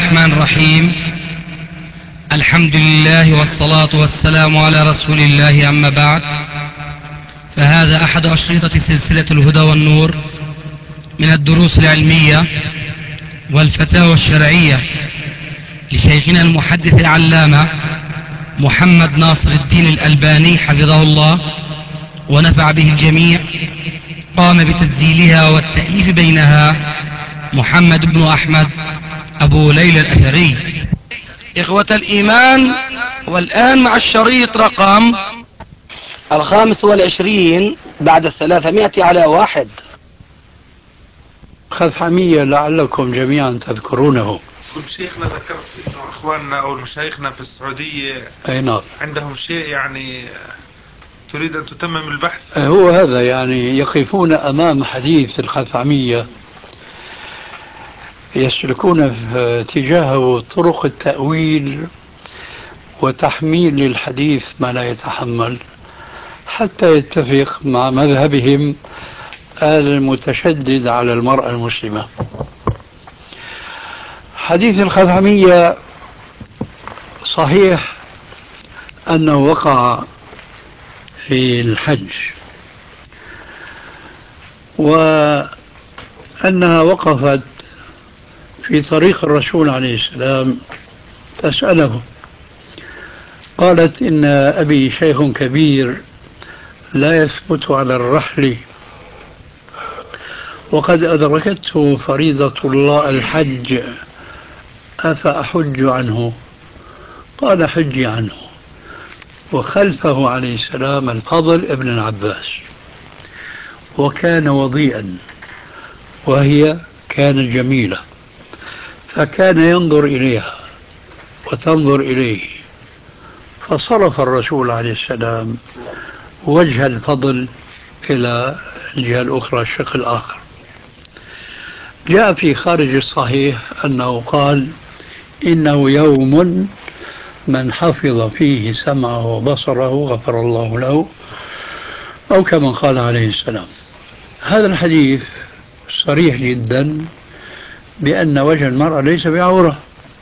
الرحمن الرحيم. الحمد لله والصلاة والسلام على رسول الله، أما بعد، فهذا أحد أشرطة سلسلة الهدى والنور من الدروس العلمية والفتاوى الشرعية لشيخنا المحدث العلامة محمد ناصر الدين الألباني حفظه الله ونفع به الجميع. قام بتسجيلها والتأليف بينها محمد بن أحمد أبو ليلى الأثري. إخوة الإيمان، والآن مع الشريط رقم 25 بعد 300 على 1. خثعمية لعلكم جميعا تذكرونه. كل شيخنا ذكرت انه اخواننا او مشايخنا في السعودية اي نعم عندهم شيء، يعني تريد ان تتمم البحث. هو هذا، يعني يقفون امام حديث الخثعمية يسلكون في اتجاهه طرق التأويل وتحميل الحديث ما لا يتحمل حتى يتفق مع مذهبهم المتشدد على المرأة المسلمة. حديث الخثعمية صحيح أنه وقع في الحج، وأنها وقفت في طريق الرسول عليه السلام تسأله، قالت: إن أبي شيخ كبير لا يثبت على الرحل، وقد أدركته فريضة الله الحج، أفأحج عنه؟ قال: حجي عنه. وخلفه عليه السلام الفضل ابن العباس، وكان وضيئا وهي كانت جميلة، فكان ينظر إليها وتنظر إليه، فصرف الرسول عليه السلام وجه الفضل إلى الجهة الأخرى، الشق الآخر. جاء في خارج الصحيح أنه قال: إنه يوم من حفظ فيه سمعه وبصره غفر الله له، أو كما قال عليه السلام. هذا الحديث صريح جدا بأن وجه المرأة ليس بعورة،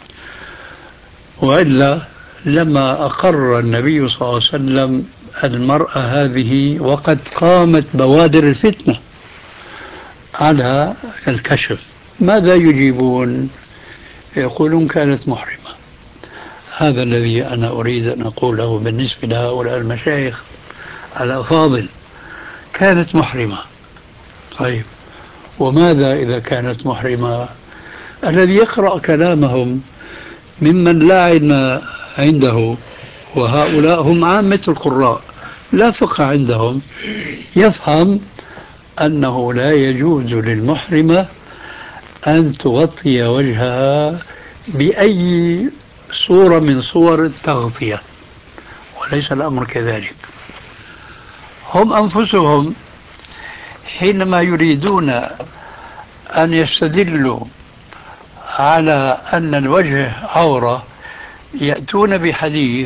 وإلا لما أقر النبي صلى الله عليه وسلم المرأة هذه وقد قامت بوادر الفتنة على الكشف. ماذا يجيبون؟ يقولون كانت محرمة. هذا الذي أنا أريد أن أقوله بالنسبة لهؤلاء المشايخ الأفاضل، كانت محرمة. طيب، وماذا إذا كانت محرمة؟ الذي يقرأ كلامهم ممن لا علم عنده، وهؤلاء هم عامة القراء لا فقه عندهم، يفهم أنه لا يجوز للمحرمة أن تغطي وجهها بأي صورة من صور التغطية، وليس الأمر كذلك. هم أنفسهم حينما يريدون أن يستدلوا على أن الوجه عورة يأتون بحديث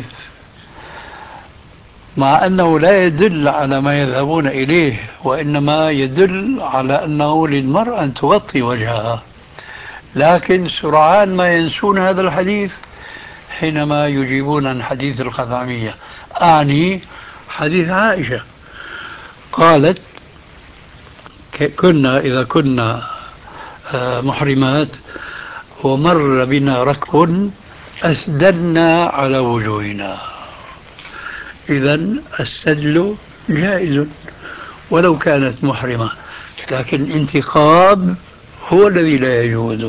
مع أنه لا يدل على ما يذهبون إليه، وإنما يدل على أنه للمرأة أن تغطي وجهها، لكن سرعان ما ينسون هذا الحديث حينما يجيبون عن حديث الخثعمية. أعني حديث عائشة قالت: إذا كنا محرمات ومر بنا ركب أسدلنا على وجوهنا. إذن السدل جائز ولو كانت محرمة، لكن انتقاب هو الذي لا يجوز.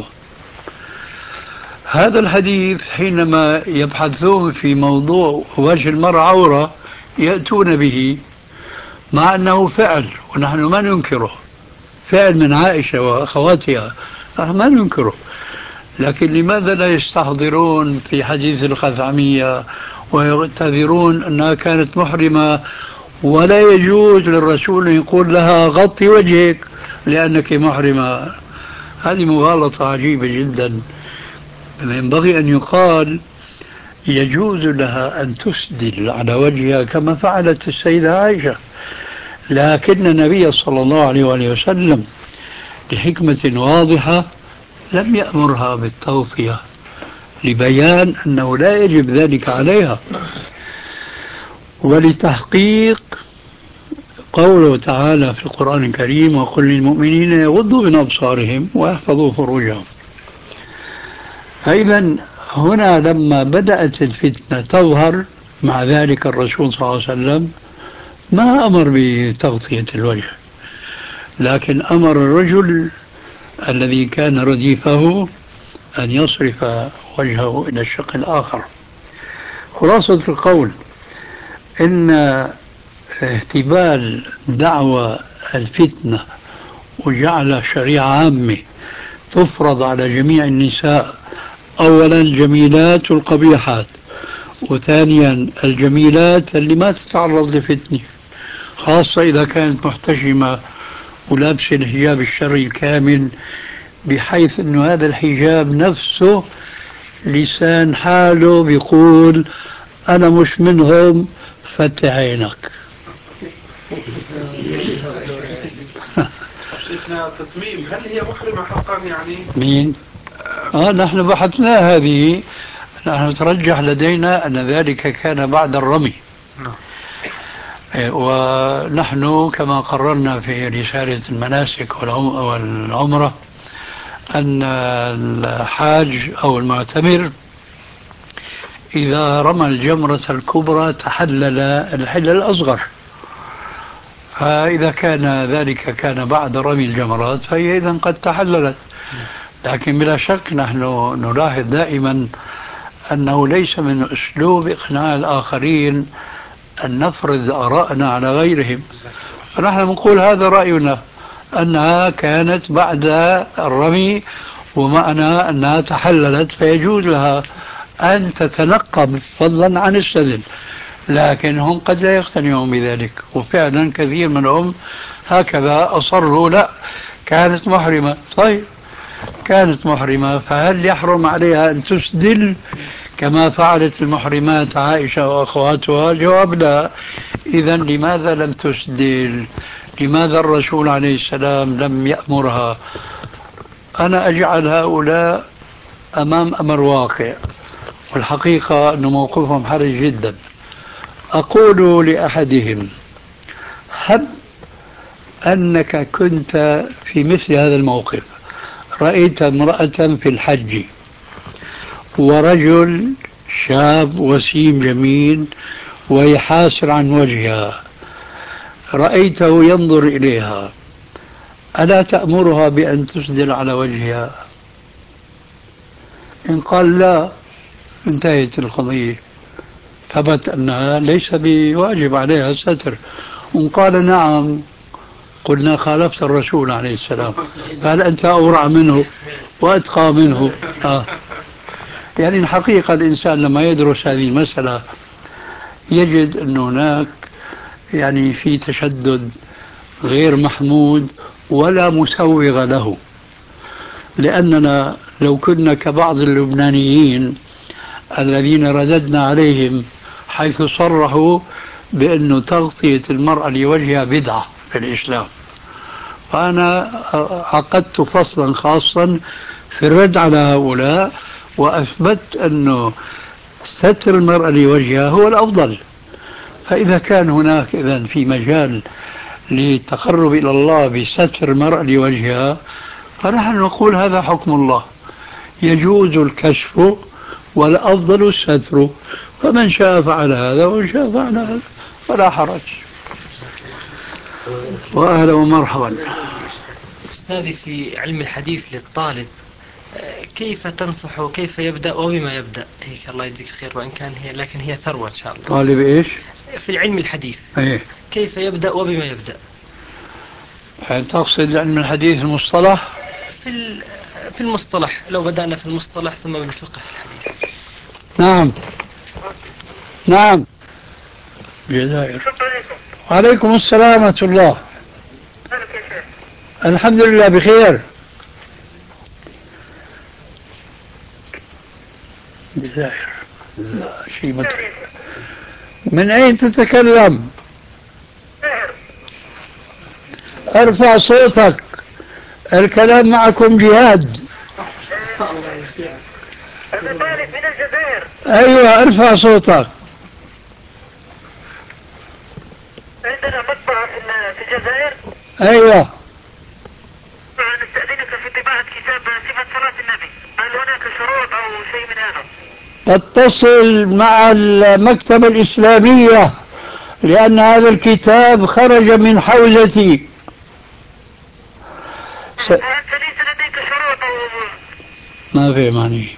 هذا الحديث حينما يبحثون في موضوع وجه المرأة عورة يأتون به، مع أنه فعل ونحن ما ننكره، فعل من عائشة وأخواتها نحن ما ننكره، لكن لماذا لا يستحضرون في حديث الخثعمية ويعتذرون أنها كانت محرمة ولا يجوز للرسول أن يقول لها غطي وجهك لأنك محرمة؟ هذه مغالطة عجيبة جدا. ينبغي أن يقال يجوز لها أن تسدل على وجهها كما فعلت السيدة عائشة، لكن النبي صلى الله عليه وآله وسلم لحكمة واضحة لم يأمرها بالتغطية، لبيان أنه لا يجب ذلك عليها، ولتحقيق قوله تعالى في القرآن الكريم: وقل للمؤمنين يغضوا من أبصارهم ويحفظوا فروجهم. فإذا هنا لما بدأت الفتنة تظهر، مع ذلك الرسول صلى الله عليه وسلم ما أمر بتغطية الوجه، لكن أمر الرجل الذي كان رديفه أن يصرف وجهه إلى الشق الآخر. خلاصة القول إن اهتبال دعوى الفتنة وجعل شريعة عامة تفرض على جميع النساء، أولا الجميلات والقبيحات، وثانيا الجميلات اللي ما تتعرض لفتنة، خاصة إذا كانت محتشمة ولابسة الحجاب الشرعي الكامل، بحيث أن هذا الحجاب نفسه لسان حاله بيقول أنا مش منهم، فتح عينك. شيخنا تتميم، هل هي محرمة حقا يعني؟ مين؟ نحن بحثنا هذه، نحن ترجح لدينا أن ذلك كان بعد الرمي. ونحن كما قررنا في رسالة المناسك والعمرة أن الحاج أو المعتمر إذا رمى الجمرة الكبرى تحلل الحل الأصغر، فإذا كان ذلك كان بعد رمي الجمرات فهي إذن قد تحللت. لكن بلا شك نحن نلاحظ دائما أنه ليس من أسلوب إقناع الآخرين أن نفرض آراءنا على غيرهم، فنحن نقول هذا رأينا، أنها كانت بعد الرمي ومعنى أنها تحللت فيجوز لها أن تتنقب فضلا عن السدل. لكن هم قد لا يقتنعون بذلك، وفعلا كثير منهم هكذا أصروا لا كانت محرمة. طيب كانت محرمة، فهل يحرم عليها أن تسدل كما فعلت المحرمات عائشة وأخواتها؟ جواب لا. إذن لماذا لم تسدل؟ لماذا الرسول عليه السلام لم يأمرها؟ أنا أجعل هؤلاء أمام أمر واقع، والحقيقة أن موقفهم حرج جدا. أقول لأحدهم: هب أنك كنت في مثل هذا الموقف، رأيت امرأة في الحج ورجل شاب وسيم جميل ويحاسر عن وجهها، رأيته ينظر إليها، ألا تأمرها بأن تسدل على وجهها؟ إن قال لا انتهت القضية، ثبت أنها ليس بواجب عليها الستر. وإن قال نعم قلنا خالفت الرسول عليه السلام، فهل أنت أورع منه وأتقى منه؟ يعني الحقيقة الإنسان لما يدرس هذه المسألة يجد أن هناك يعني في تشدد غير محمود ولا مسوغ له. لأننا لو كنا كبعض اللبنانيين الذين رددنا عليهم حيث صرحوا بأن تغطية المرأة لوجهها بدعة في الإسلام، فأنا عقدت فصلا خاصا في الرد على هؤلاء وأثبت أنه ستر المرأة لوجهها هو الأفضل. فإذا كان هناك إذن في مجال للتقرب إلى الله بستر المرأة لوجهها، فنحن نقول هذا حكم الله، يجوز الكشف والأفضل الستر، فمن شاء فعل هذا ومن شاء فعل هذا فلا حرج. وأهلا ومرحبا. أستاذي في علم الحديث للطالب، كيف تنصح وكيف يبدأ وبما يبدأ؟ هيك الله يجزيك خير، وإن كان هي لكن هي ثروة إن شاء الله. طالب إيش؟ في علم الحديث. إيه؟ كيف يبدأ وبما يبدأ؟ يعني تقصد علم الحديث المصطلح؟ في المصطلح، لو بدأنا في المصطلح ثم بالفقه الحديث. نعم نعم. جزائر. وعليكم السلام ورحمة الله. الحمد لله بخير. جزائر. لا شيء متعب. من أين تتكلم؟ ارفع صوتك، الكلام معكم جهاد. أنا طالب من الجزائر. أيوة ارفع صوتك. عندنا مطبعة في الجزائر. أيوة. نستأذنك في طباعة كتاب صفة صلاة النبي، هل هناك شروط أو شيء من هذا؟ تتصل مع المكتبة الإسلامية لأن هذا الكتاب خرج من حوزتي. أنت ليس لديك شروط أو ما في معني.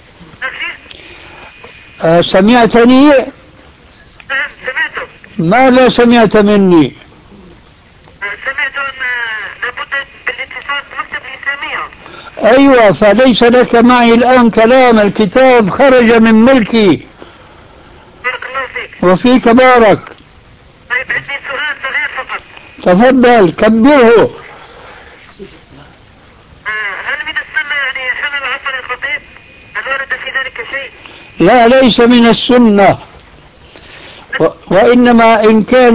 نفسي؟ سمعتني؟ نعم سمعتك. ماذا سمعت مني؟ سمعت أن لابد بالاتصال بالمكتبة الإسلامية. أيوة، فليس لك معي الآن كلام، الكتاب خرج من ملكي. بارك الله فيك. وفيك بارك. طيب عندي سؤال صغير فقط. تفضل كبره. هل من السنة يعني حمل عصر الخطيب؟ هل ورد في ذلك شيء؟ لا، ليس من السنة، وإنما إن كان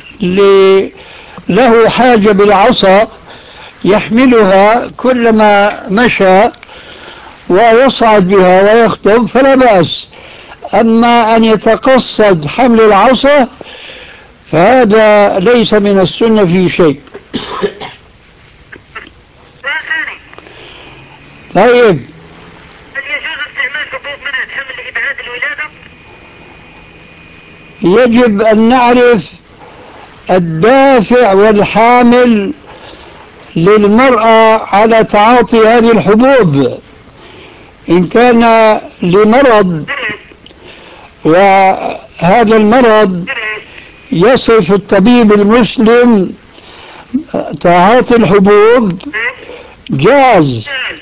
له حاجة بالعصا يحملها كلما مشى ويصعد بها ويخطب فلا بأس. أما أن يتقصد حمل العصا فهذا ليس من السنة في شيء. طيب، هل يجوز استعمال حبوب منع الحمل لإبعاد الولادة؟ يجب أن نعرف الدافع والحامل للمرأة على تعاطي هذه الحبوب. إن كان لمرض وهذا المرض يصف الطبيب المسلم تعاطي الحبوب جاز.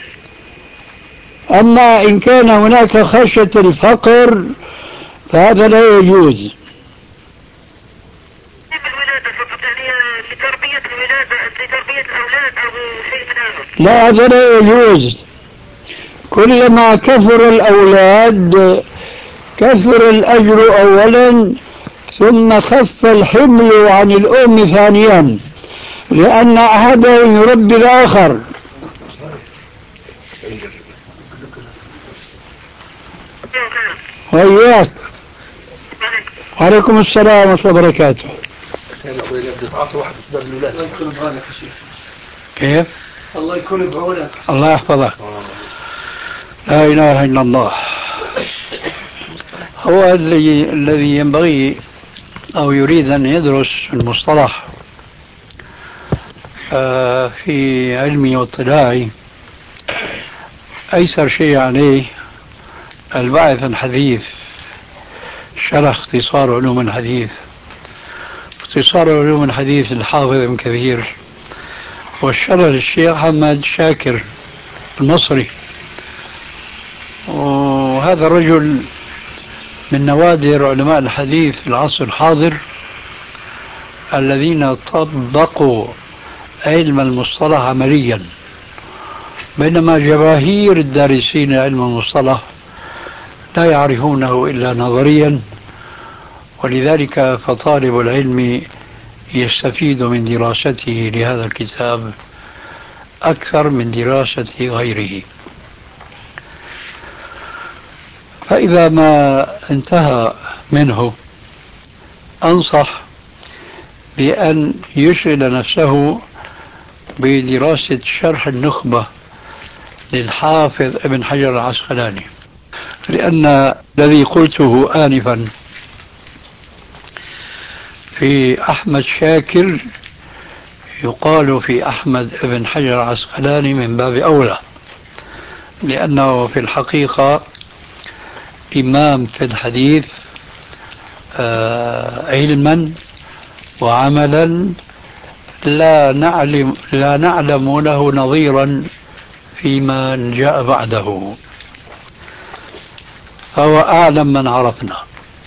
أما إن كان هناك خشية الفقر فهذا لا يجوز. لتربية الولادة، لتربية الأولاد أو شيء من هذا؟ لا، هذا لا يجوز. كلما كثر الأولاد كثر الأجر أولا، ثم خف الحمل عن الأم ثانيا، لأن أحدهم يربي الآخر. وإياك. وعليكم السلام ورحمة الله وبركاته. كيف؟ الله يكون بعونك. الله يحفظك. لا إله إلا الله. هو الذي ينبغي أو يريد أن يدرس المصطلح في علمي واطلاعي، أيسر شيء عليه الباحث الحديث، شرح اختصار علوم الحديث. اختصار علوم الحديث الحافظ ابن كثير، والشرح للشيخ محمد شاكر المصري. وهذا الرجل من نوادر علماء الحديث في العصر الحاضر الذين طبقوا علم المصطلح عمليا، بينما جماهير الدارسين علم المصطلح لا يعرفونه إلا نظريا. ولذلك فطالب العلم يستفيد من دراسته لهذا الكتاب أكثر من دراسة غيره. فإذا ما انتهى منه أنصح بأن يشغل نفسه بدراسة شرح النخبة للحافظ ابن حجر العسقلاني، لأن الذي قلته آنفا في أحمد شاكر يقال في أحمد ابن حجر العسقلاني من باب أولى، لأنه في الحقيقة إمام في الحديث علما وعملا لا نعلم له نظيرا فيما جاء بعده، فهو أعلم من عرفنا.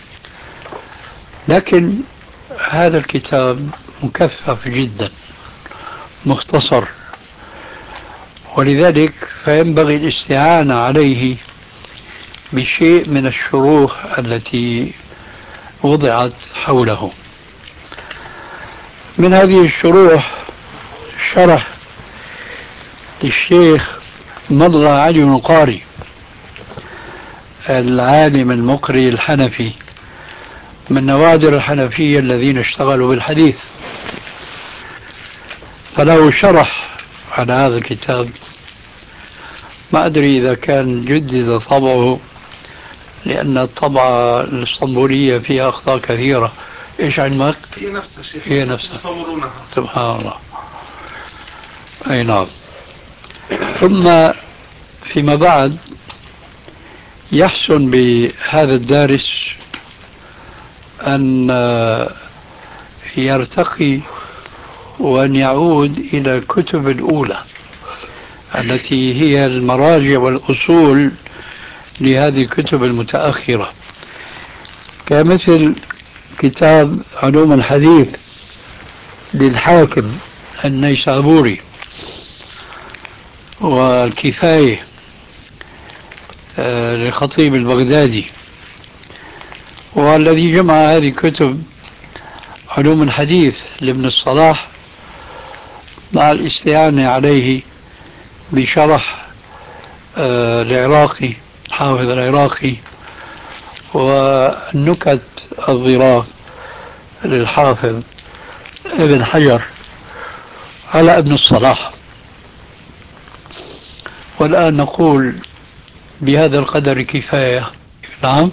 لكن هذا الكتاب مكثف جدا مختصر، ولذلك فينبغي الاستعانة عليه بشيء من الشروح التي وضعت حوله. من هذه الشروح شرح للشيخ مضى علي بن القاري العالم المقري الحنفي من نوادر الحنفية الذين اشتغلوا بالحديث، فله شرح على هذا الكتاب. ما أدري إذا كان جدد طبعه، لأن الطبعة الاسطنبولية فيها أخطاء كثيرة. إيش علمك؟ هي نفسها شيخ، هي نفسها يصورونها. سبحان الله. أي نعم. ثم فيما بعد يحسن بهذا الدارس أن يرتقي وأن يعود إلى الكتب الأولى التي هي المراجع والأصول لهذه الكتب المتأخرة، كمثل كتاب علوم الحديث للحاكم النيسابوري، والكفاية للخطيب البغدادي، والذي جمع هذه الكتب علوم الحديث لابن الصلاح مع الاستعانة عليه بشرح العراقي، حافظ العراقي، والنكت الظراف للحافظ ابن حجر على ابن الصلاح. والآن نقول بهذا القدر كفاية. نعم.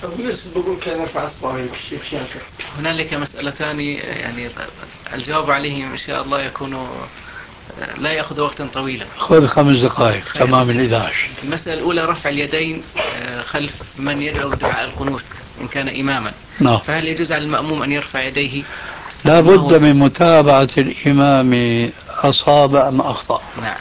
هنالك مسألتان يعني الجواب عليهم إن شاء الله يكون لا يأخذ وقتا طويلا. خذ 5 دقائق تمام 11. المسألة الأولى رفع اليدين خلف من يدعو بدعاء القنوت إن كان إماما. نعم. فهل يجوز على المأموم أن يرفع يديه؟ لا بد من متابعة الإمام أصاب أم أخطأ. نعم.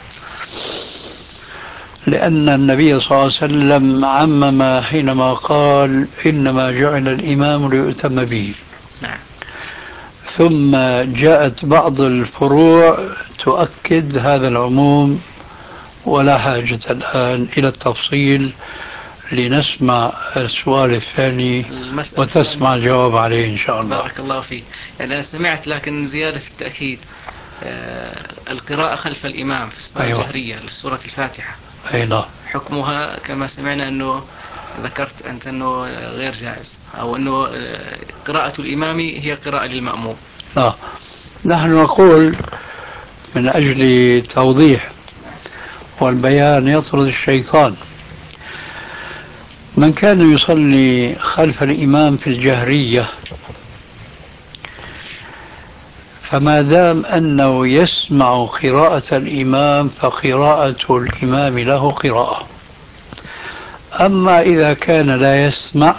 لأن النبي صلى الله عليه وسلم عمم حينما قال إنما جعل الإمام ليؤتم به. نعم. ثم جاءت بعض الفروع تؤكد هذا العموم، ولا حاجة الآن إلى التفصيل لنسمع السؤال الثاني وتسمع الجواب عليه إن شاء الله. بارك الله فيه. يعني أنا سمعت لكن زيادة في التأكيد القراءة خلف الإمام في الصلاة الجهرية لسورة الفاتحة. أي نعم. حكمها كما سمعنا أنه ذكرت أنت أنه غير جائز، أو أنه قراءة الإمام هي قراءة للمأموم. نحن نقول من أجل توضيح والبيان يطرد الشيطان، من كان يصلي خلف الإمام في الجهرية فما دام أنه يسمع قراءة الإمام فقراءة الإمام له قراءة. أما إذا كان لا يسمع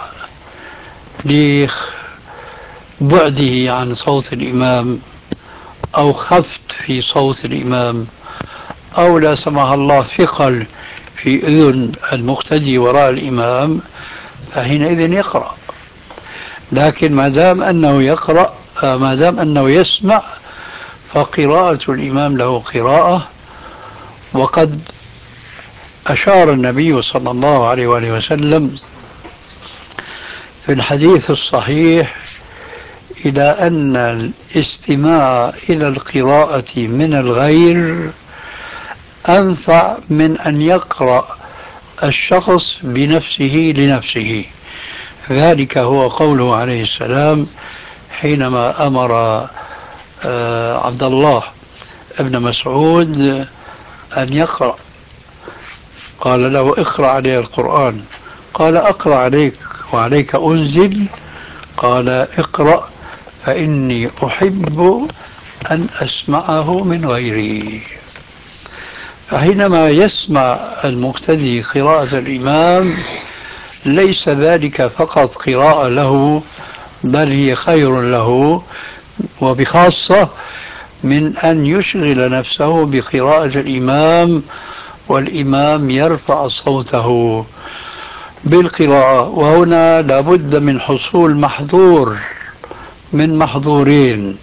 لبعده عن صوت الإمام أو خفت في صوت الإمام أو لا سمح الله ثقل في أذن المقتدي وراء الإمام، فحينئذ يقرأ. لكن ما دام أنه يقرأ، ما دام أنه يسمع، فقراءة الإمام له قراءة. وقد أشار النبي صلى الله عليه وآله وسلم في الحديث الصحيح إلى أن الاستماع إلى القراءة من الغير أنفع من أن يقرأ الشخص بنفسه لنفسه. ذلك هو قوله عليه السلام حينما أمر عبد الله ابن مسعود أن يقرأ، قال له اقرأ عليه القرآن، قال أقرأ عليك وعليك أنزل، قال اقرأ فإني أحب أن أسمعه من غيري. فحينما يسمع المقتدي قراءة الإمام ليس ذلك فقط قراءة له، بل هي خير له، وبخاصة من أن يشغل نفسه بقراءة الإمام والإمام يرفع صوته بالقراءة. وهنا لابد من حصول محظور من محظورين،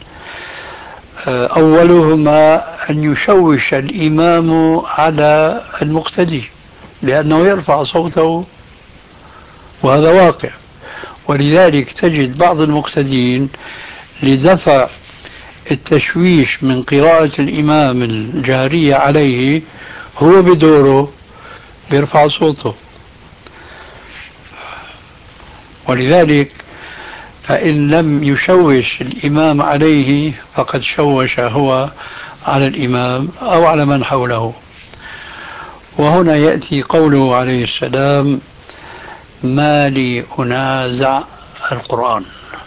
أولهما أن يشوش الإمام على المقتدي لأنه يرفع صوته، وهذا واقع. ولذلك تجد بعض المقتدين لدفع التشويش من قراءة الإمام الجهرية عليه هو بدوره بيرفع صوته. ولذلك فإن لم يشوش الإمام عليه فقد شوش هو على الإمام أو على من حوله. وهنا يأتي قوله عليه السلام: ما لي أنازع القرآن،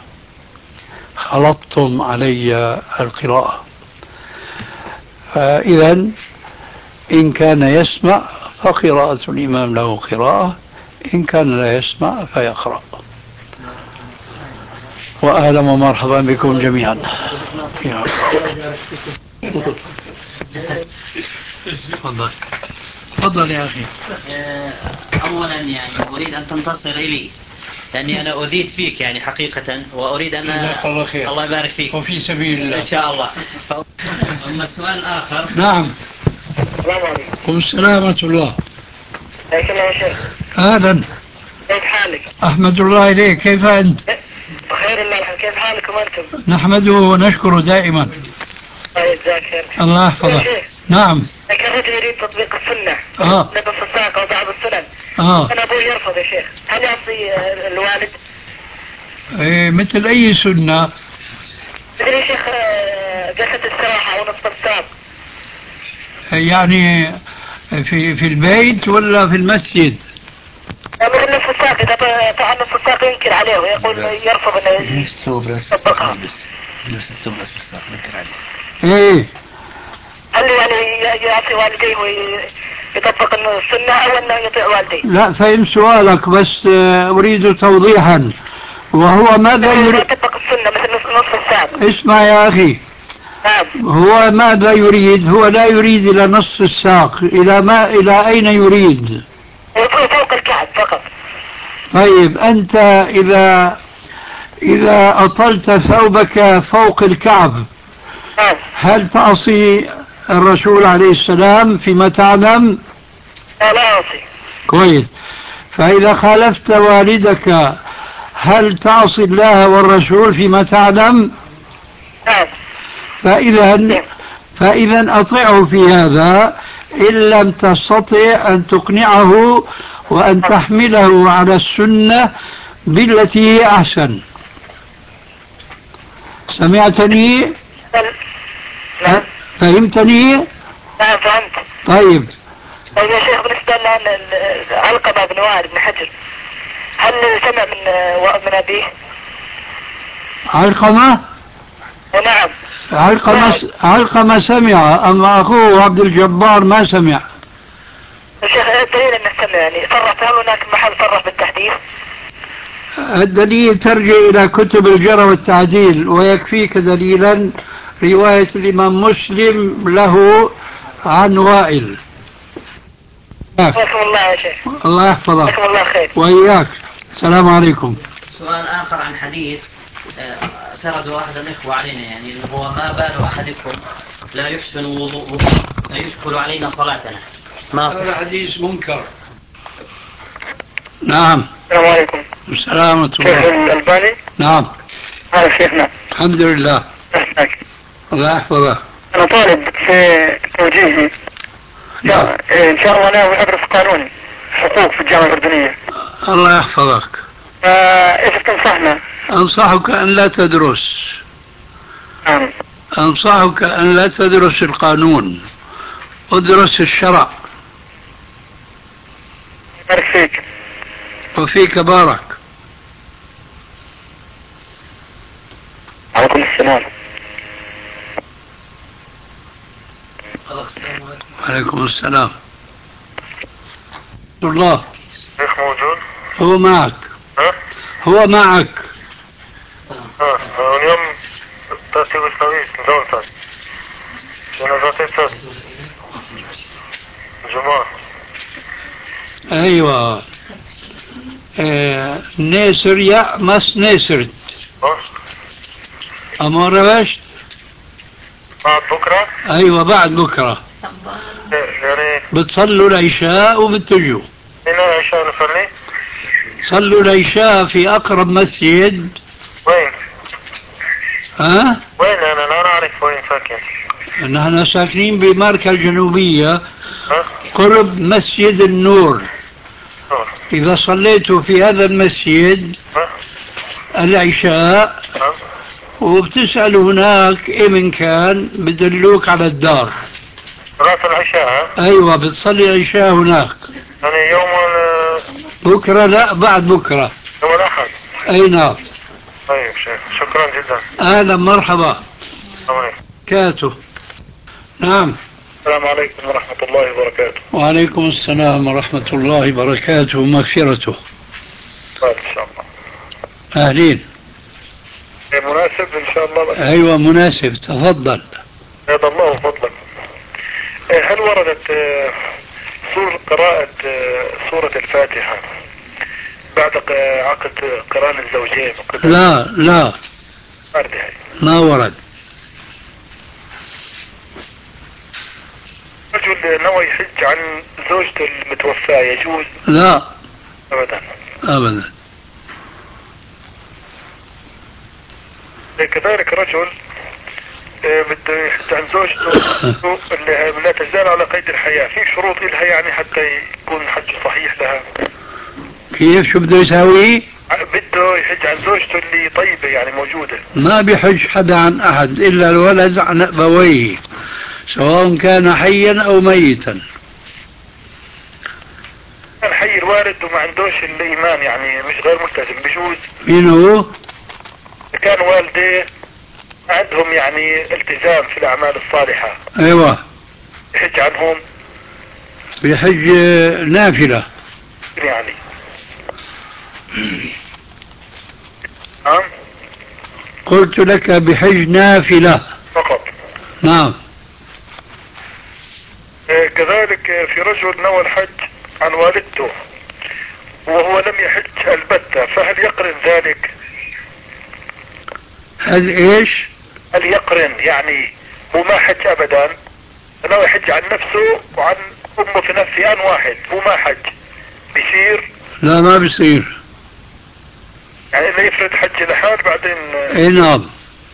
خلطتم علي القراءة. فإذا إن كان يسمع فقراءة الإمام له قراءة، إن كان لا يسمع فيقرأ. وأهلا ومرحبا بكم جميعا. تفضل يا أخي. أولا يعني أريد أن تنتصر إلي، لأني أنا أذيت فيك يعني حقيقة، وأريد أن الله يبارك فيك وفي سبيل الله إن شاء الله. أما السؤال الآخر. نعم. السلام عليكم. السلام ورحمة الله. حياك الله يا شيخ. أهلا. كيف حالك؟ أحمد الله إليك، كيف أنت؟ بخير الله الحمد. كيف حالكم أنتم؟ نحمده ونشكره دائما. طيب جزاك خير. الله يحفظك. نعم. لكن الرجل يريد تطبيق السنة نقص الساق أو بعض السنن. أنا أبوي يرفض يا شيخ، هل يعصي الوالد؟ مثل أي سنة؟ مثل يا شيخ جلسة السراحة أو نصف الساق. يعني في البيت ولا في المسجد؟ مثل نصف الساق، إذا فعل نصف الساق ينكر عليه ويقول يرفض أنه يطبقها. نفس الثوب نفس الساق ينكر عليه. إيه. هل يعني يعصي والديه ويطبق السنة أو أنه يطيع والديه؟ لا، فهم سؤالك، بس أريد توضيحا. وهو ماذا يريد؟ يطبق السنة مثل نصف الساق. اسمع يا أخي. نعم. هو ماذا يريد؟ هو لا يريد إلى نصف الساق. إلى أين يريد؟ فوق الكعب فقط. طيب أنت إذا أطلت ثوبك فوق الكعب هل تعصي الرسول عليه السلام فيما تعلم؟ لا أعصي. كويس. فإذا خالفت والدك هل تعصي الله والرسول فيما تعلم؟ نعم. فإذا أطيعه في هذا إن لم تستطع أن تقنعه وأن تحمله على السنة بالتي هي أحسن. سمعتني؟ نعم. فهمتني؟ نعم فهمت. طيب يا شيخ، بالنسبة لعلقمة بن وائل بن حجر، هل سمع من أبيه؟ علقمة؟ نعم. علقمة سمع، أما أخوه عبد الجبار ما سمع. يا شيخ الدليل أنه سمع، يعني صرح، هل هناك محل صرح بالتحديث؟ الدليل ترجع إلى كتب الجرح والتعديل، ويكفيك دليلا رواية الإمام مسلم له عن وائل. حياكم الله يا شيخ. الله يحفظك. جزاكم الله خير. وإياك. السلام عليكم. سؤال آخر عن حديث سرد أحد الإخوة علينا، يعني هو ما بال أحدكم لا يحسن وضوءه لا يشكل علينا صلاتنا. هذا حديث منكر. نعم. السلام عليكم. السلام ورحمة الله. شيخ الألباني؟ نعم. هذا شيخنا. الحمد لله. الله يحفظك. أنا طالب في توجيهي. إن شاء الله ناوي أدرس قانون حقوق في الجامعة الأردنية. الله يحفظك. إيش تنصحنا؟ أنصحك أن لا تدرس. نعم. أنصحك أن لا تدرس القانون، ادرس الشرع. بارك فيك. وفيك بارك. عليكم السلام. وعليكم السلام. الله. شيخ موجود؟ هو معك. هو معك. اليوم تأتي بسنويس دولتك. أنا ذاتي جماعة. أيوة. ناصر يأمس ناصرت. أما روشت؟ بعد بكرة؟ أيوة بعد بكرة. يعني بتصلوا العشاء وبتجوا. هنا العشاء نصلي؟ صلوا العشاء في أقرب مسجد. وين؟ ها؟ وين أنا لا أعرف وين ساكن. نحن ساكنين بماركة الجنوبية قرب مسجد النور. إذا صليتوا في هذا المسجد العشاء وبتسأل هناك من كان بدلوك على الدار. صلاة العشاء؟ أيوة بتصلي العشاء هناك. يعني يوم بكرة؟ لا بعد بكرة. يوم الأحد. أي نعم. طيب شيخ شكرا جدا. أهلا مرحبا. كاتو. نعم. السلام عليكم ورحمة الله وبركاته. وعليكم السلام ورحمة الله وبركاته ومغفرته. طيب إن شاء الله. أهلين. مناسب إن شاء الله بس. أيوة مناسب تفضل. هذا الله فضلك. هل وردت قراءة سورة الفاتحة بعد عقد قران الزوجين؟ لا ما ورد. رجل نوى يحج عن زوجته المتوفاة يجوز؟ لا أبدا. كذلك رجل بده يحج عن زوجته اللي لا تزال على قيد الحياة، في شروط لها يعني حتى يكون الحج صحيح لها؟ كيف شو بده يساوي؟ بده يحج عن زوجته اللي طيبة يعني موجودة. ما بيحج حدا عن أحد إلا الولد عن أبويه سواء كان حيا أو ميتا. كان حي الوالد وما عندوش الإيمان يعني مش غير ملتزم بجوز؟ مين هو؟ كان والديه عندهم يعني التزام في الأعمال الصالحة. أيوة. يحج عنهم؟ بيحج نافلة يعني. نعم. قلت لك بحج نافلة فقط. نعم. كذلك في رجل نوى الحج عن والدته وهو لم يحج البتة، فهل يقرن ذلك؟ هل ايش؟ هل يقرن يعني هو ما حج ابدا، نوى يحج عن نفسه وعن امه في نفس آن واحد، هو ما حج، بيصير؟ لا ما بيصير. يعني انه يفرد حج لحال بعدين. اي نعم.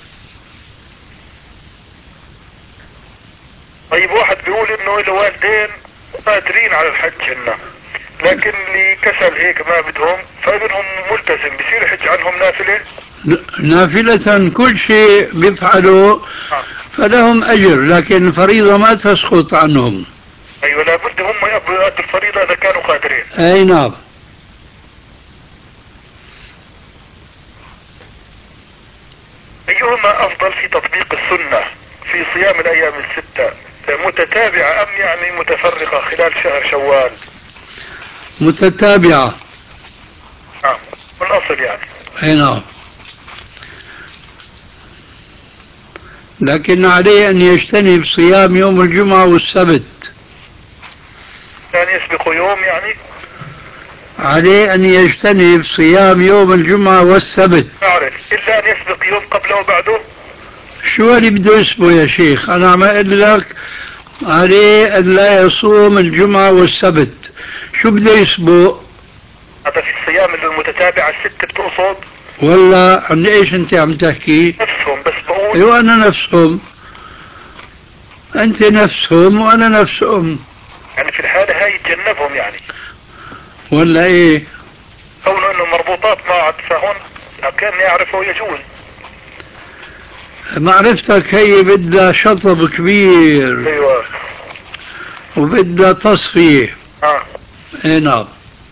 طيب واحد بيقول انه له والدين قادرين على الحج هنا، لكن اللي كسل هيك ما بدهم فابنهم ملتزم، بيصير يحج عنهم نافلة؟ نافلة كل شيء بيفعلوا فلهم أجر، لكن الفريضة ما تسقط عنهم. أيوة لابد هم يأدوا الفريضة إذا كانوا قادرين. أي نعم. أيهما أفضل في تطبيق السنة في صيام الأيام الستة، متتابعة أم يعني متفرقة خلال شهر شوال؟ متتابعة. الأصل يعني. أي نعم. لكن عليه أن يجتنب صيام يوم الجمعة والسبت. يعني يسبق يوم يعني؟ عليه أن يجتنب صيام يوم الجمعة والسبت. أعرف، إلا أن يسبق يوم قبله وبعده؟ شو اللي بده يسبق يا شيخ؟ أنا عم أقول لك عليه أن لا يصوم الجمعة والسبت. شو بده يسبق؟ هذا في الصيام المتتابعة الست بتقصد؟ ولا عن ايش انت عم تحكي؟ نفسهم بس بقول. ايوه انا نفسهم. انت نفسهم وانا نفسهم. يعني في الحالة هاي يتجنبهم يعني؟ ولا ايه؟ كونه انه مربوطات معه فهون كان يعرفه يجوز. معرفتك هي بدها شطب كبير. ايوه. وبدها تصفية. اي نعم.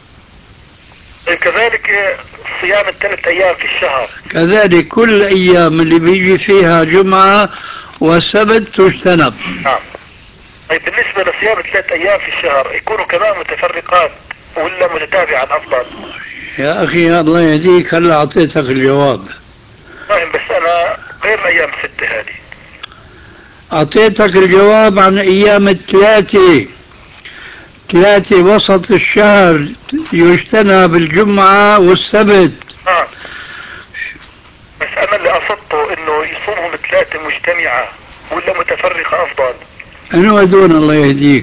كذلك صيام الثلاث ايام في الشهر. كذلك كل الايام اللي بيجي فيها جمعة وسبت تجتنب. نعم. طيب بالنسبة لصيام الثلاث ايام في الشهر يكونوا كمان متفرقات ولا متتابعة افضل؟ يا اخي الله يهديك هلا اعطيتك الجواب. فاهم بس انا غير الايام الستة هذه. اعطيتك الجواب عن ايام الثلاثة وسط الشهر يجتنب الجمعة والسبت. بس انا اللي قصدته انه يصومهم ثلاثة مجتمعة ولا متفرقة افضل؟ انو هدول الله يهديك؟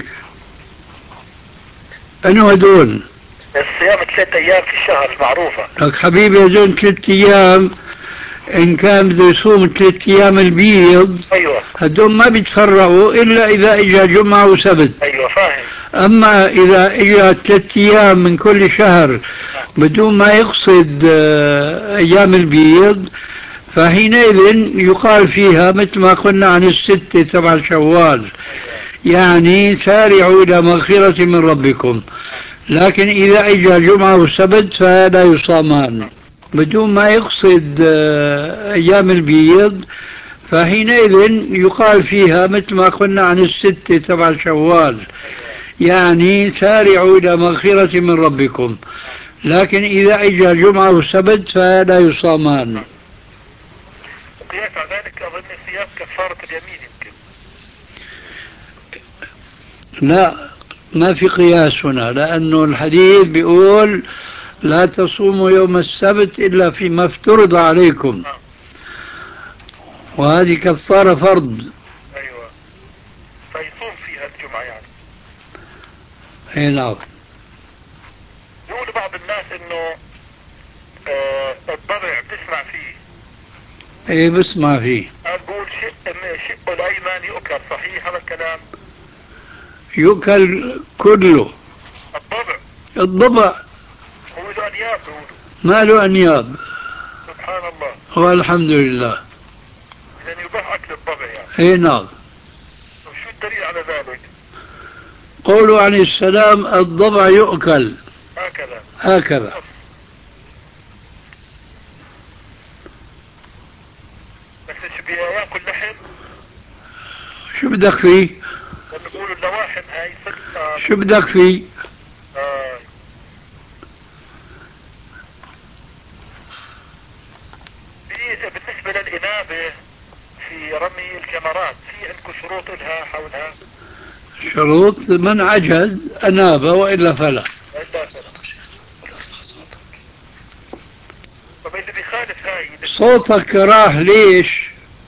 انو هدول؟ الصيام 3 ايام في الشهر المعروفة. لك حبيبي هدول 3 ايام ان كان بده يصوم 3 ايام البيض. ايوه. هدول ما بيتفرقوا الا اذا اجى جمعة وسبت. ايوه فاهم. اما اذا اجى 3 ايام من كل شهر بدون ما يقصد أيام البيض، فحينئذ يقال فيها مثل ما قلنا عن الستة تبع شوال، يعني سارعوا إلى مغفرة من ربكم. لكن إذا أجى جمعة والسبت فلا يصامان. بدون ما يقصد أيام البيض، فحينئذ يقال فيها مثل ما قلنا عن الستة تبع شوال، يعني سارعوا إلى مغفرة من ربكم. لكن إذا أجى الجمعة والسبت فلا يصامان. قياس على ذلك أظن قياس كفارة اليمين يمكن. لا، ما في قياس هنا، لأنه الحديث بيقول لا تصوموا يوم السبت إلا فيما افترض عليكم، وهذه كفارة فرض. أيوة، فيصوم فيها الجمعة يعني. اي نعم. يقول بعض الناس انه الضبع بتسمع فيه. ايه بسمع فيه. اقول شق الايمن يؤكل، صحيح هذا الكلام؟ يؤكل كله. الضبع هو له انياب بيقولوا. ما له انياب. سبحان الله. والحمد لله. اذا يباح اكل الضبع يعني. اي نعم. شو الدليل على ذلك؟ قوله عليه السلام الضبع يؤكل هكذا. بس بياكل لحم. شو بدك فيه؟ بيقولوا اللواحم هاي شو بدك فيه؟ بالنسبة للإنابة في رمي الجمرات، في عندكم شروط لها حولها؟ شروط من عجز أناب وإلا فلا. طب اللي بيخالف هاي صوتك راح ليش؟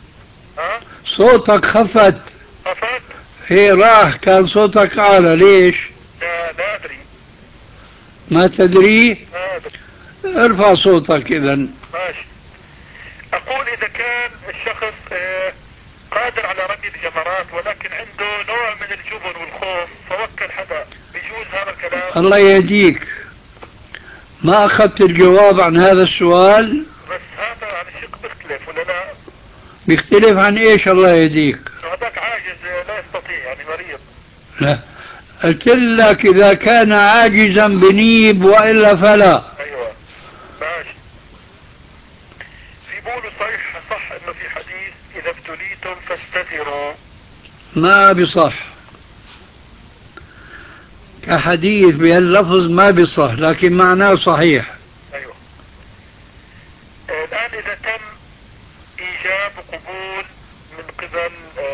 صوتك خفت. هي راح، كان صوتك أعلى ليش؟ لا أدري. ما تدري؟ ارفع صوتك إذا. ماشي. أقول إذا كان الشخص قادر على رمي الجمرات ولكن عنده نوع من الجبن والخوف فوكل حدا، بيجوز هذا الكلام؟ الله يهديك، ما أخذت الجواب عن هذا السؤال. بس هذا عن الشق بيختلف ولا لا؟ بيختلف عن إيش؟ الله يهديك. هذاك عاجز لا يستطيع يعني مريض. لا، قلت لك إذا كان عاجزا بنيب وإلا فلا. أيوة ماشي. في بقولوا صح إنه في حديث إذا ابتليتم فاستتروا. ما بصح كحديث بهاللفظ، ما بصح، لكن معناه صحيح. أيوة. الآن إذا تم إيجاب وقبول من قبل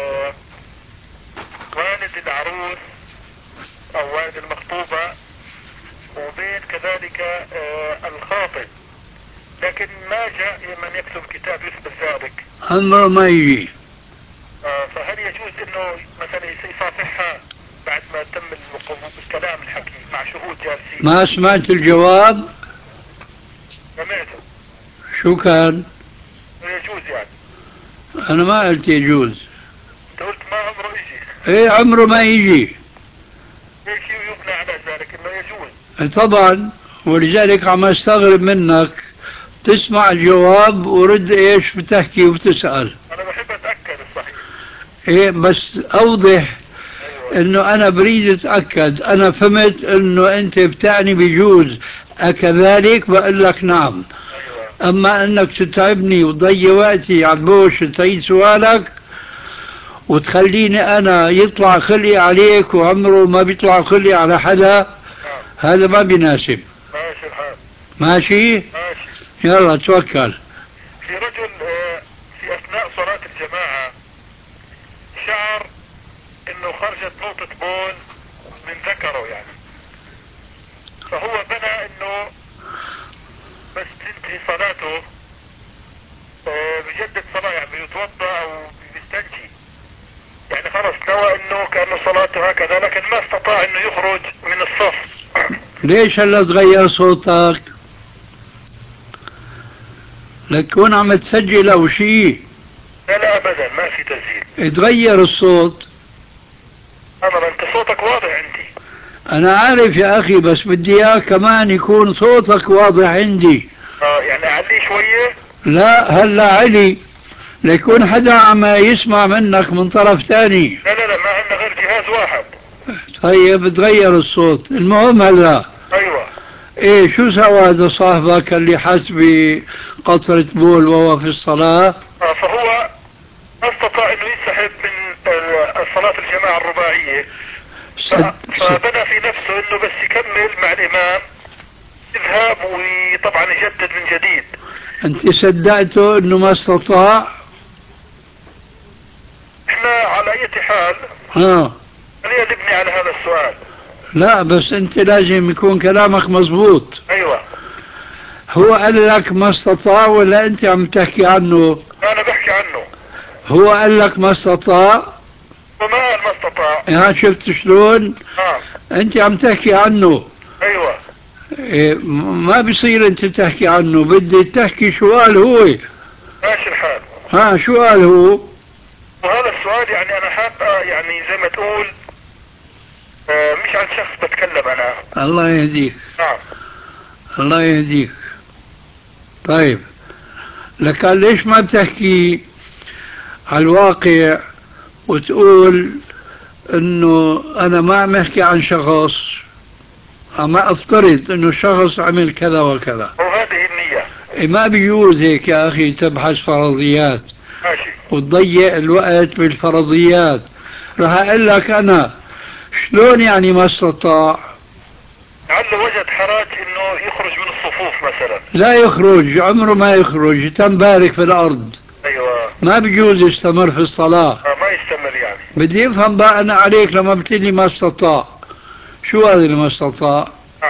والد العروس أو والد المخطوبة وبين كذلك الخاطب، لكن ما جاء من يكتب كتاب يثبت ذلك، عمره ما يجي. فهل يجوز انه مثلا يصافحها بعد ما تم الكلام الحكي مع شهود جالسين؟ ما سمعت الجواب؟ سمعته. شو كان؟ يجوز يعني. أنا ما قلت يجوز. أنت قلت ما عمره يجي. إيه عمره ما يجي. ايش يبنى على ذلك انه يجوز؟ طبعا، ولذلك عم استغرب منك تسمع الجواب ورد ايش بتحكي وبتسأل. انا بحب اتأكد الصحيح. ايه بس اوضح. انه انا بريد اتأكد، انا فهمت انه انت بتعني بجوز، اكذلك بقول لك نعم. اما انك تتعبني وتضيع وقتي على البوش تعيد سؤالك وتخليني انا يطلع خلي عليك وعمره ما بيطلع خلي على حدا، هذا ما بيناسب. ماشي الحال. ماشي؟ ماشي. يلا توكل. في رجل في اثناء صلاة الجماعة شعر انه خرجت نقطة بول من ذكره يعني، فهو بنى انه بس تنتهي صلاته بجدد صلاة، يعني بيتوضا او بيستنجي، يعني خلص نوى انه كأنه صلاته هكذا، لكن ما استطاع انه يخرج من الصف. ليش هلا تغير صوتك؟ لتكون عم تسجل او شيء؟ لا ابدا ما في تسجيل. تغير الصوت. انا انت صوتك واضح عندي. أنا عارف يا أخي، بس بدي إياك كمان يكون صوتك واضح عندي. يعني أعليه شوية؟ لا هلا علي، ليكون حدا عم يسمع منك من طرف ثاني. لا ما عندنا غير جهاز واحد. طيب تغير الصوت. المهم هلا أيوة. ايه شو سوى هذا صاحبك اللي حس بقطرة بول وهو في الصلاة؟ فهو ما استطاع انه ينسحب من صلاة الجماعة الرباعية، فبنى في نفسه انه بس يكمل مع الامام يذهب وطبعا يجدد من جديد. انت صدقته انه ما استطاع؟ احنا على اي حال خلينا نبني على هذا السؤال. لا بس انت لازم يكون كلامك مزبوط. ايوه. هو قال لك ما استطاع ولا انت عم تحكي عنه؟ انا بحكي عنه. هو قال لك ما استطاع وما قال ما استطاع. يا شفت شلون؟ انت عم تحكي عنه. ايوه. إيه ما بيصير انت تحكي عنه، بدي تحكي شو قال هو. ماشي الحال. شو قال هو؟ وهذا السؤال يعني انا حاب يعني زي ما تقول مش عن شخص بتكلم انا. الله يهديك. نعم. الله يهديك. طيب لك ليش ما بتحكي على الواقع وتقول انه انا ما عم احكي عن شخص، عم افترض انه شخص عمل كذا وكذا. وهذه النية. ما بيجوز هيك يا اخي تبحث فرضيات. ماشي. وتضيع الوقت بالفرضيات. راح اقول لك انا شلون يعني ما استطاع؟ لعله وجد حراج انه يخرج من الصفوف مثلا. لا يخرج، عمره ما يخرج، تنبارك في الارض. ايوه. ما بيجوز يستمر في الصلاة. ما يستمر يعني. بدي افهم بقى انا عليك لما بتقلي ما استطاع، شو هذا اللي ما استطاع؟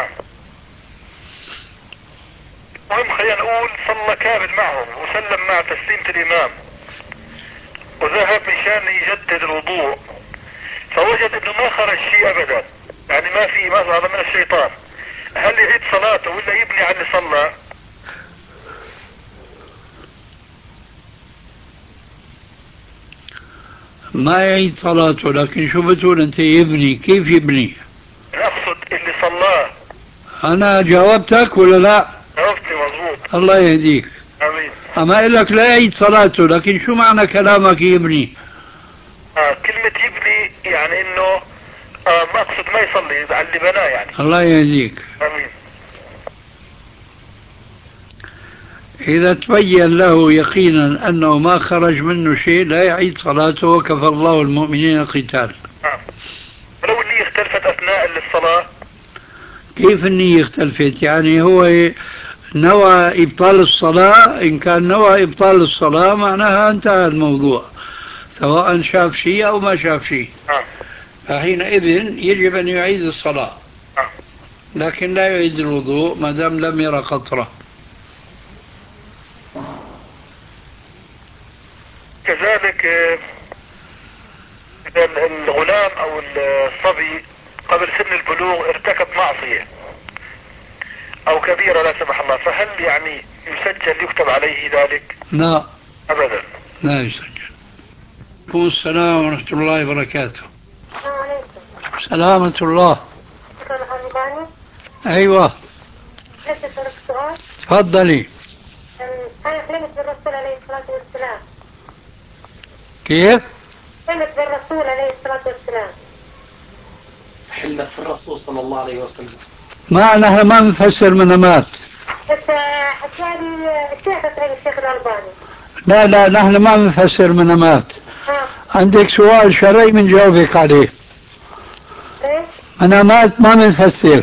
المهم خلينا نقول صلى كامل معهم وسلم مع تسليمة الامام وذهب مشان يجدد الوضوء، فوجد انه ما خرج شيء ابدا، يعني ما في هذا من الشيطان. هل يعيد صلاته ولا يبني على اللي صلى؟ ما يعيد صلاته، لكن شو بتقول انت يبني؟ كيف يبني؟ اقصد اللي صلاه. انا جاوبتك ولا لا؟ جاوبتني مضبوط. الله يهديك. امين. اما اقول لك لا يعيد صلاته، لكن شو معنى كلامك يبني؟ كلمة يبني يعني انه ما اقصد ما يصلي على اللي بناه يعني. الله يهديك. امين. إذا تبين له يقينا أنه ما خرج منه شيء لا يعيد صلاته، وكفى الله المؤمنين القتال. لو النية اختلفت أثناء الصلاة؟ كيف النية اختلفت؟ يعني هو نوى إبطال الصلاة، إن كان نوى إبطال الصلاة معناها انتهى الموضوع، سواء شاف شيء أو ما شاف شيء. فحينئذ يجب أن يعيد الصلاة، لكن لا يعيد الوضوء ما دام لم يرى قطرة. كذلك إذا الغلام أو الصبي قبل سن البلوغ ارتكب معصية أو كبيرة لا سمح الله، فهل يعني يسجل يكتب عليه ذلك؟ لا أبدا لا يسجل. عليكم السلام ورحمة الله وبركاته. سلامة الله. أيوة تفضلي. حلمت بالرسول عليه الصلاة والسلام. كيف؟ حلمت بالرسول عليه الصلاة والسلام. حلمت في الرسول صلى الله عليه وسلم. نحن ما نفسر منامات. بس حكالي الشيخ الشيخ الألباني. لا نحن ما نفسر منامات. عندك سؤال شرعي بنجاوبك عليه. ايه؟ منامات ما بنفسر.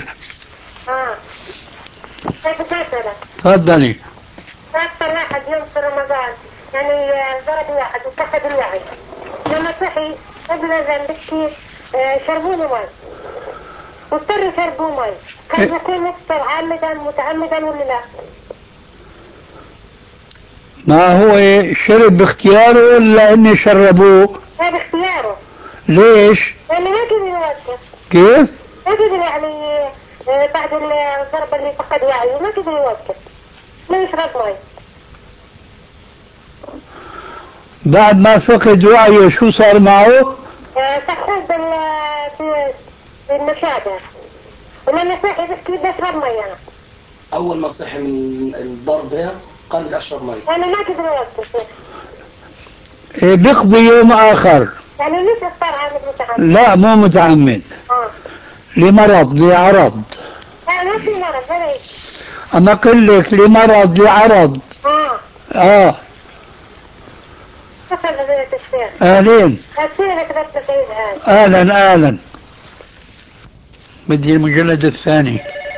كيف تسألك؟ تفضلي. أكثر واحد يوم في رمضان يعني ضرب واحد وفقد الوعي، لما صحي قبل أذان بكي شربوا له مي واضطر يشربوا مي، كان يكون مفطر عامدا متعمدا ولا لا؟ ما هو شرب باختياره ولا اني شربوه؟ لا باختياره. ليش؟ لأنه ما قدر يوقف. كيف؟ ما قدر يعني بعد الضربة اللي فقد وعيه ما قدر يوقف، ما يشرب مي. بعد ما فقد وعيه شو صار معه؟ سخوه بالمشابه. ولما صحي بس بدي اشرب مي انا. اول ما صحي من الضرب هنا قال بدي اشرب مي. انا ما قدر اوقف. بيقضي يوم آخر. يعني ليش افطر عامل متعمد؟ لا مو متعمد. لمرض لعرض. لا ما في مرض ولا شيء. أنا أقول لك لمرض لعرض. شكرا لذلك الشيخ. أهلين. أسئلة كتبت سيد هذا. أهلا أهلا. بدي المجلد الثاني.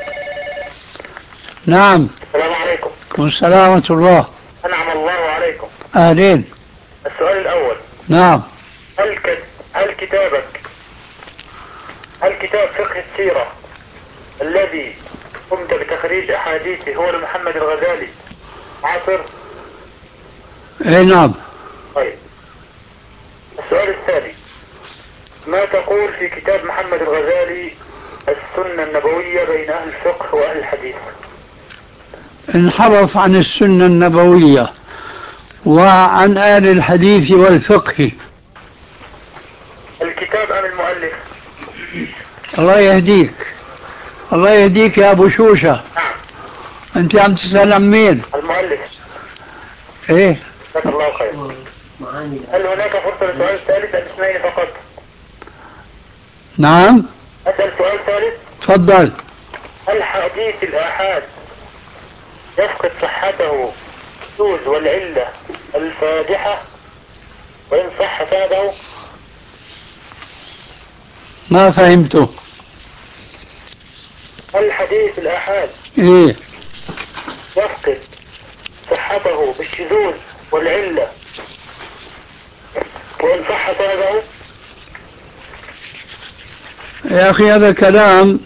نعم. السلام عليكم. والسلام ورحمة الله. أنعم الله عليكم. أهلين. السؤال الأول. نعم. هل كتاب فقه السيرة الذي قمت بتخريج أحاديثه هو لمحمد الغزالي عاصر؟ اي نعم. طيب. السؤال الثاني. ما تقول في كتاب محمد الغزالي السنة النبوية بين أهل الفقه وأهل الحديث؟ انحرف عن السنة النبوية وعن أهل الحديث والفقه. الكتاب أم المؤلف؟ الله يهديك. الله يهديك يا أبو شوشة. نعم. أنت عم تسأل عن مين؟ المؤلف. إيه؟ جزاك الله خير. هل هناك فرصة لسؤال ثالث أم اثنين فقط؟ نعم. أسأل سؤال ثالث؟ تفضل. هل حديث الآحاد يفقد صحته الشذوذ والعلة الفادحة وإن صح سنده؟ ما فهمته. هل حديث الآحاد إيه؟ يفقد صحته بالشذوذ والعلة وإن صح سنده؟ يا أخي هذا كلام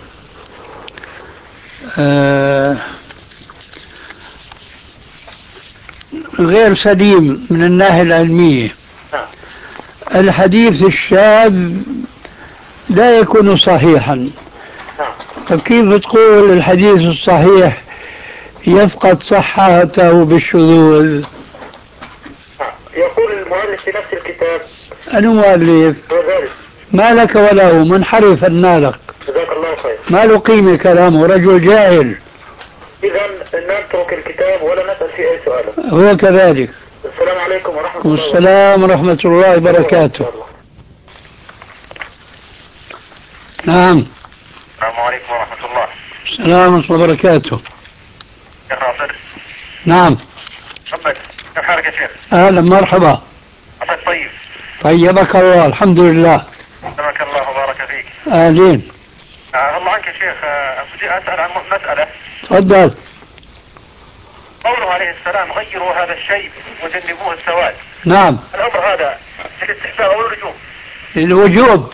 غير سليم من الناحية العلمية. الحديث الشاذ لا يكون صحيحا. طيب كيف تقول الحديث الصحيح يفقد صحته بالشذوذ؟ يقول المؤلف في نفس الكتاب. المؤلف ما لك وله منحرف النالق. جزاك الله خير. ما له قيمة كلامه، رجل جاهل. إذا نترك الكتاب ولا نسأل في أي سؤال. هو كذلك. السلام عليكم ورحمة الله. والسلام ورحمة الله وبركاته. نعم. السلام عليكم ورحمة الله. السلام ورحمة الله وبركاته. شيخ ناصر. نعم. محمد كيف حالك يا شيخ؟ أهلا مرحبا. عساك طيب. طيبك الله الحمد لله. سلمك الله وبارك فيك. أهلين. الله عنك يا شيخ. أسأل عن مسألة. تفضل. قوله عليه السلام غيروا هذا الشيء وجنبوه السواد. نعم. الأمر هذا للاستحباب أو الوجوب؟ للوجوب.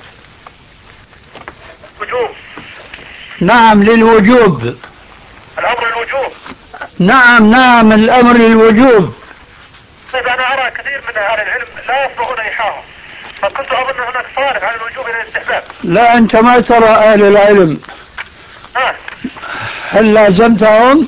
وجوب. نعم للوجوب. الأمر للوجوب. نعم الأمر للوجوب. طيب أنا أرى كثير من أهل العلم لا يصبغون ريحهم، فكنت أظن هناك صارف على الوجوب إلى الاستحباب. لا أنت ما ترى أهل العلم. هل لازمتهم؟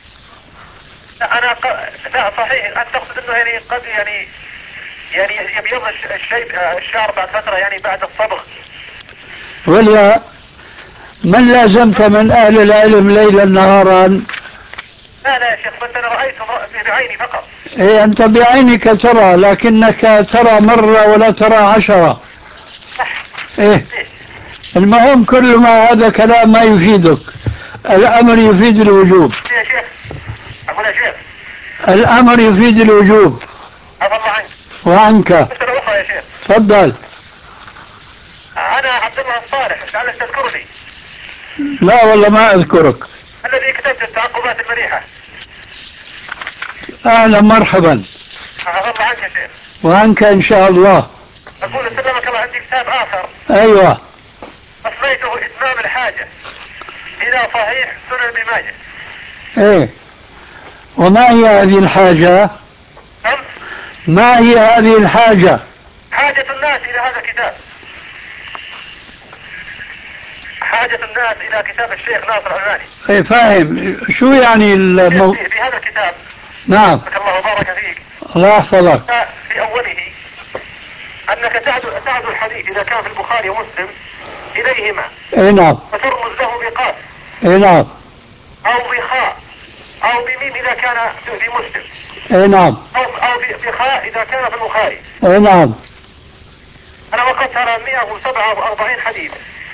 لا لا صحيح. أنت تقصد أنه يعني قد يعني يبيض الشعر بعد فترة يعني بعد الصبغ. ولا من لازمت من أهل العلم ليلا نهارا؟ لا يا شيخ، بس أنا رأيته بعيني فقط. إيه أنت بعينك ترى، لكنك ترى مرة ولا ترى 10. إيه المهم كل ما هذا كلام ما يفيدك. الأمر يفيد الوجوب. يا شيخ أقول يا شيخ الأمر يفيد الوجوب. عفى الله عنك. وعنك. مسألة أخرى يا شيخ. تفضل. أنا عبد الله الصالح، لعلك تذكرني. لا والله ما أذكرك. الذي كتبت التعقبات المريحة. أهلا مرحبا. عفى الله عنك يا شيخ. وعنك إن شاء الله. أقول سلمك الله عندي كتاب آخر. أيوة. أسميته إتمام الحاجة إلى صحيح سنن ابن ماجه. إيه وما هي هذه الحاجة؟ ما هي هذه الحاجة؟ حاجة الناس إلى هذا الكتاب. حاجة الناس إلى كتاب الشيخ ناصر الألباني. إيه فاهم. شو يعني في هذا الكتاب. نعم. الله وبارك فيك. الله يحفظك. في أوله أنك تعد الحديث إذا كان في البخاري ومسلم إليهما اي نعم. وترمز له بقاف اي نعم. أو بخاء أو بميم إذا كان في مسلم. اي نعم. أو بخاء إذا كان في البخاري. اي نعم. أنا وقفت على 147 حديث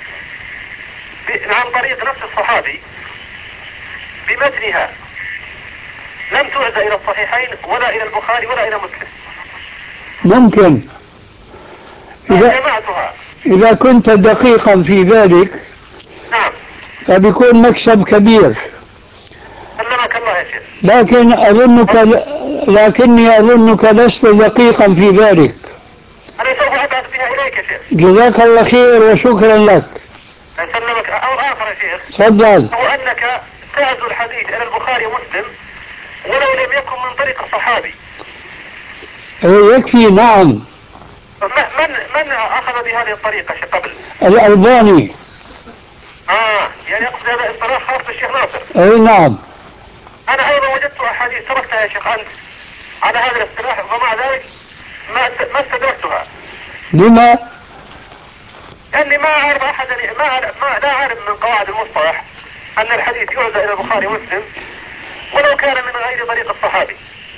عن طريق نفس الصحابي بمتنها لم تعد إلى الصحيحين ولا إلى البخاري ولا إلى مسلم. ممكن جمعتها. إذا كنت دقيقا في ذلك نعم فبيكون مكسب كبير. سلمك الله يا شيخ. لكني أظنك لست دقيقا في ذلك. أنا سوف أبعث بها إليك يا شيخ. جزاك الله خير وشكرا لك. سلمك. أمر آخر يا شيخ. تفضل. هو أنك تعزو الحديث إلى البخاري ومسلم ولو لم يكن من طريق الصحابي. يكفي. نعم. من أخذ بهذه الطريقة شيخ قبل؟ الألباني. يعني أقصد هذا اصطلاح خاص بالشيخ ناصر. أي نعم. أنا أيضا وجدت أحاديث تركتها يا شيخ أنت على هذا الاصطلاح ومع ذلك ما استدركتها. لما؟ لأني ما أعرف أحدا لا أعرف من قواعد المصطلح أن الحديث يعزى إلى البخاري ومسلم ولو كان من غير طريق الصحابي.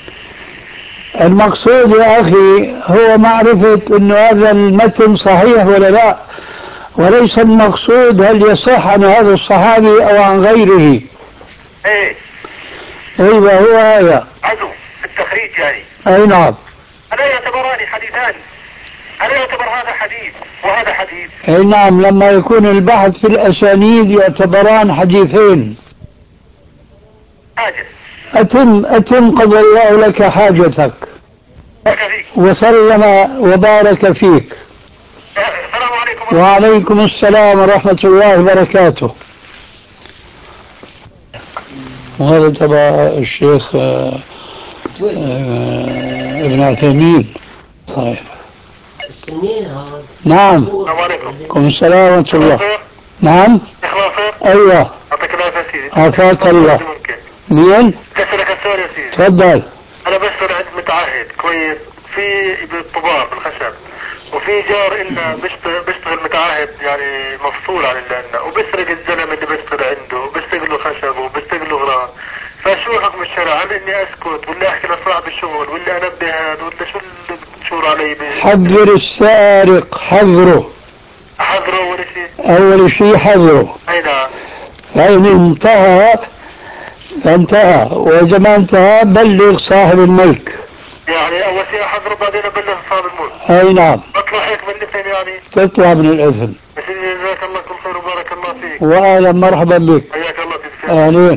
المقصود يا أخي هو معرفة أن هذا المتن صحيح ولا لا، وليس المقصود هل يصح عن هذا الصحابي أو عن غيره. أيوة هو هذا عزو في التخريج يعني. أي نعم. ألا يعتبران حديثان؟ ألا يعتبر هذا حديث وهذا حديث؟ أي نعم. لما يكون البحث في الأسانيد يعتبران حديثين. أتم قضى الله لك حاجتك وسلم وبارك فيك. السلام عليكم. وعليكم السلام ورحمة الله وبركاته. وهذا تبع الشيخ ابن عثيمين. طيب. نعم. السلام عليكم. وعليكم السلام ورحمة الله. نعم. ايوه. عافاك الله. مين؟ كسرك السؤال يا سيدي. تفضل. انا بشتغل عند متعهد كويس في بالطباع بالخشب، وفي جار إلنا بيشتغل متعهد يعني مفصول عن اللي عندنا، وبيسرق الزلمه اللي بيشتغل عنده وبيشتغل له خشب وبيشتغل له غرام. فشو حكم الشرع؟ هل اني اسكت ولا احكي لصاحب الشغل ولا انبه هذا ولا شو اللي بتشور علي؟ حذر السارق. حذره أول شيء. أول شيء حذره. أي نعم. فإن انتهى فانتهى، وإذا ما انتهى بلغ صاحب الملك. يعني أول شيء حذره بعدين أبلغ صاحب الملك. أي نعم. أطلع هيك من الإثم يعني. تطلع من الإثم. جزاك الله كل خير وبارك الله فيك. وأهلا مرحبا بك. حياك الله فيك. أهلين.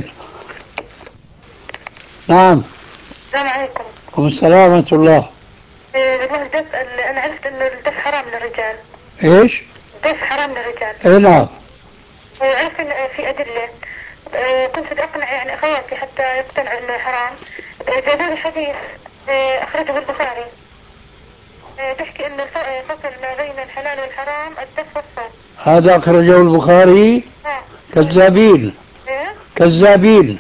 نعم. السلام عليكم. وعليكم السلام ورحمة الله. والله بسأل، أنا عرفت إنه الدف حرام للرجال. إيش؟ الدف حرام للرجال. إيه نعم. وعرفت إن في أدلة. كنت بدي أقنع يعني أخواتي حتى يقتنعوا إنه حرام. جابوا لي حديث أخرجه البخاري. بيحكي إن الفصل ما بين الحلال والحرام الدف والصوت. هذا أخرجه البخاري. كذابين. كذابين.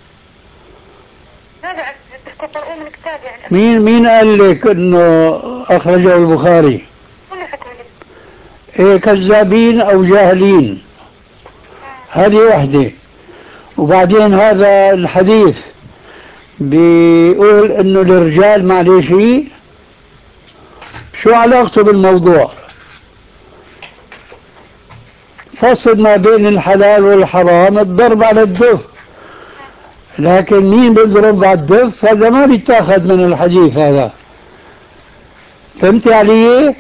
ما بعرف تقرؤوا من كتاب يعني. مين قال لك إنه أخرجه البخاري؟ ولا حكوا لي. إيه كذابين أو جاهلين. هذه وحدة. وبعدين هذا الحديث بيقول إنه للرجال معليش شو علاقته بالموضوع؟ فصل ما بين الحلال والحرام الضرب على الدف، لكن مين بيضرب على الدف؟ هذا ما بيتاخذ من الحديث هذا. فهمتي علي؟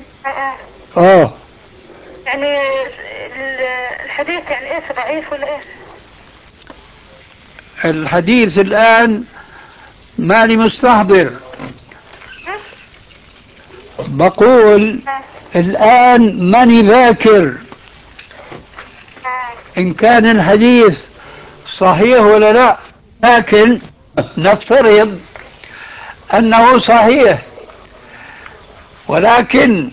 يعني الحديث يعني ايش، ضعيف ولا ايش؟ الحديث الآن ماني مستحضر. بقول الآن ماني ذاكر إن كان الحديث صحيح ولا لا، لكن نفترض أنه صحيح. ولكن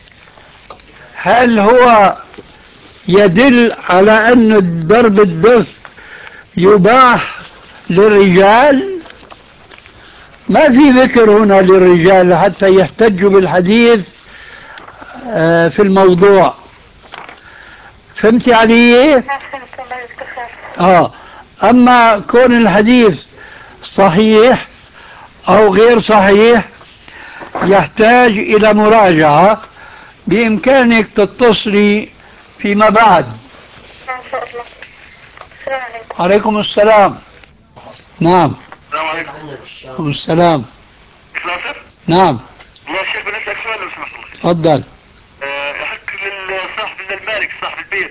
هل هو يدل على أن ضرب الدف يباح للرجال؟ ما في ذكر هنا للرجال حتى يحتجوا بالحديث في الموضوع. فهمتي علي؟ أما كون الحديث صحيح أو غير صحيح يحتاج إلى مراجعة، بإمكانك تتصلي فيما بعد. إن شاء الله. السلام عليكم. عليكم السلام. نعم. السلام عليكم. عليكم السلام. ناصر؟ نعم. والله يا شيخ بنسألك سؤال لو سمحت الله. تفضل. يحق للصاحب المالك صاحب البيت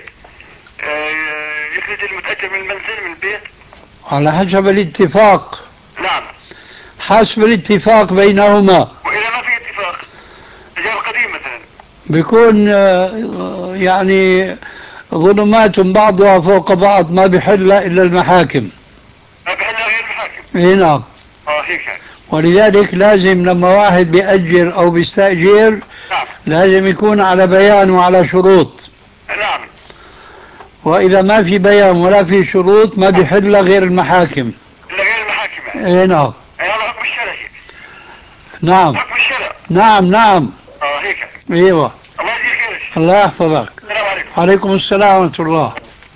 يخرج المتأجر من المنزل من البيت؟ على حسب الاتفاق. نعم. حسب الاتفاق بينهما. وإذا ما في اتفاق إيجار قديم مثلا بيكون يعني ظلمات بعضها فوق بعض، ما بيحل إلا المحاكم. ما بحلها غير المحاكم. اي نعم. هيك يعني. ولذلك لازم لما واحد بيأجر أو بيستأجر نعم. لازم يكون على بيان وعلى شروط. نعم. وإذا ما في بيان ولا في شروط ما بيحل غير المحاكم. إلا غير المحاكم يعني. اي نعم. هذا حكم الشرع. نعم. حكم الشرع. نعم نعم. هيك. ايوه. الله يجزيك خير. الله يحفظك. السلام عليكم. عليكم السلام ورحمة الله.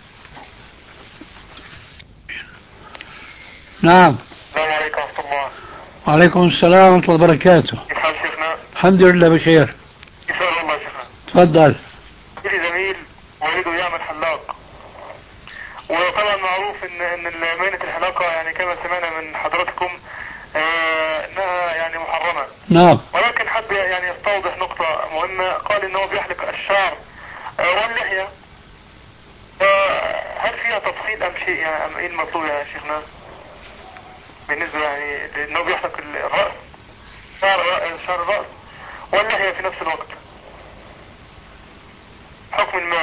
نعم. السلام عليكم ورحمة الله. وعليكم السلام ورحمة الله وبركاته. كيف حال شيخنا؟ الحمد لله بخير. كيف حال الله شيخنا؟ تفضل. لي زميل والده يعمل حلاق، وطبعا معروف ان مهنة الحلاقة يعني كما سمعنا من حضراتكم انها يعني محرمة. نعم. ولكن حب يعني يستوضح نقطة مهمة. قال ان هو بيحلق الشعر واللحية، هل فيها تفصيل ام شيء يعني ام ايه المطلوب يا شيخنا بالنسبة يعني انه بيحلق الرأس، شعر الرأس واللحية في نفس الوقت؟ حكم المال.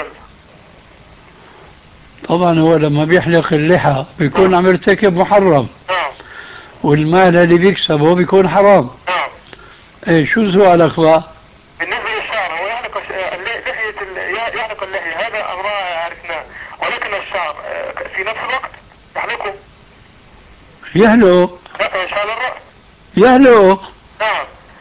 طبعا هو لما بيحلق اللحى بيكون عم يرتكب محرم. نعم. والمال اللي بيكسبه بيكون حرام. نعم. ايه شو سؤالك بقى؟ بالنسبة للشعر هو يحلق يحلق اللحية، هذا أمرها عرفناه، ولكن الشعر في نفس الوقت يحلقه. يهلق. شعر الرأس يهلق. نعم.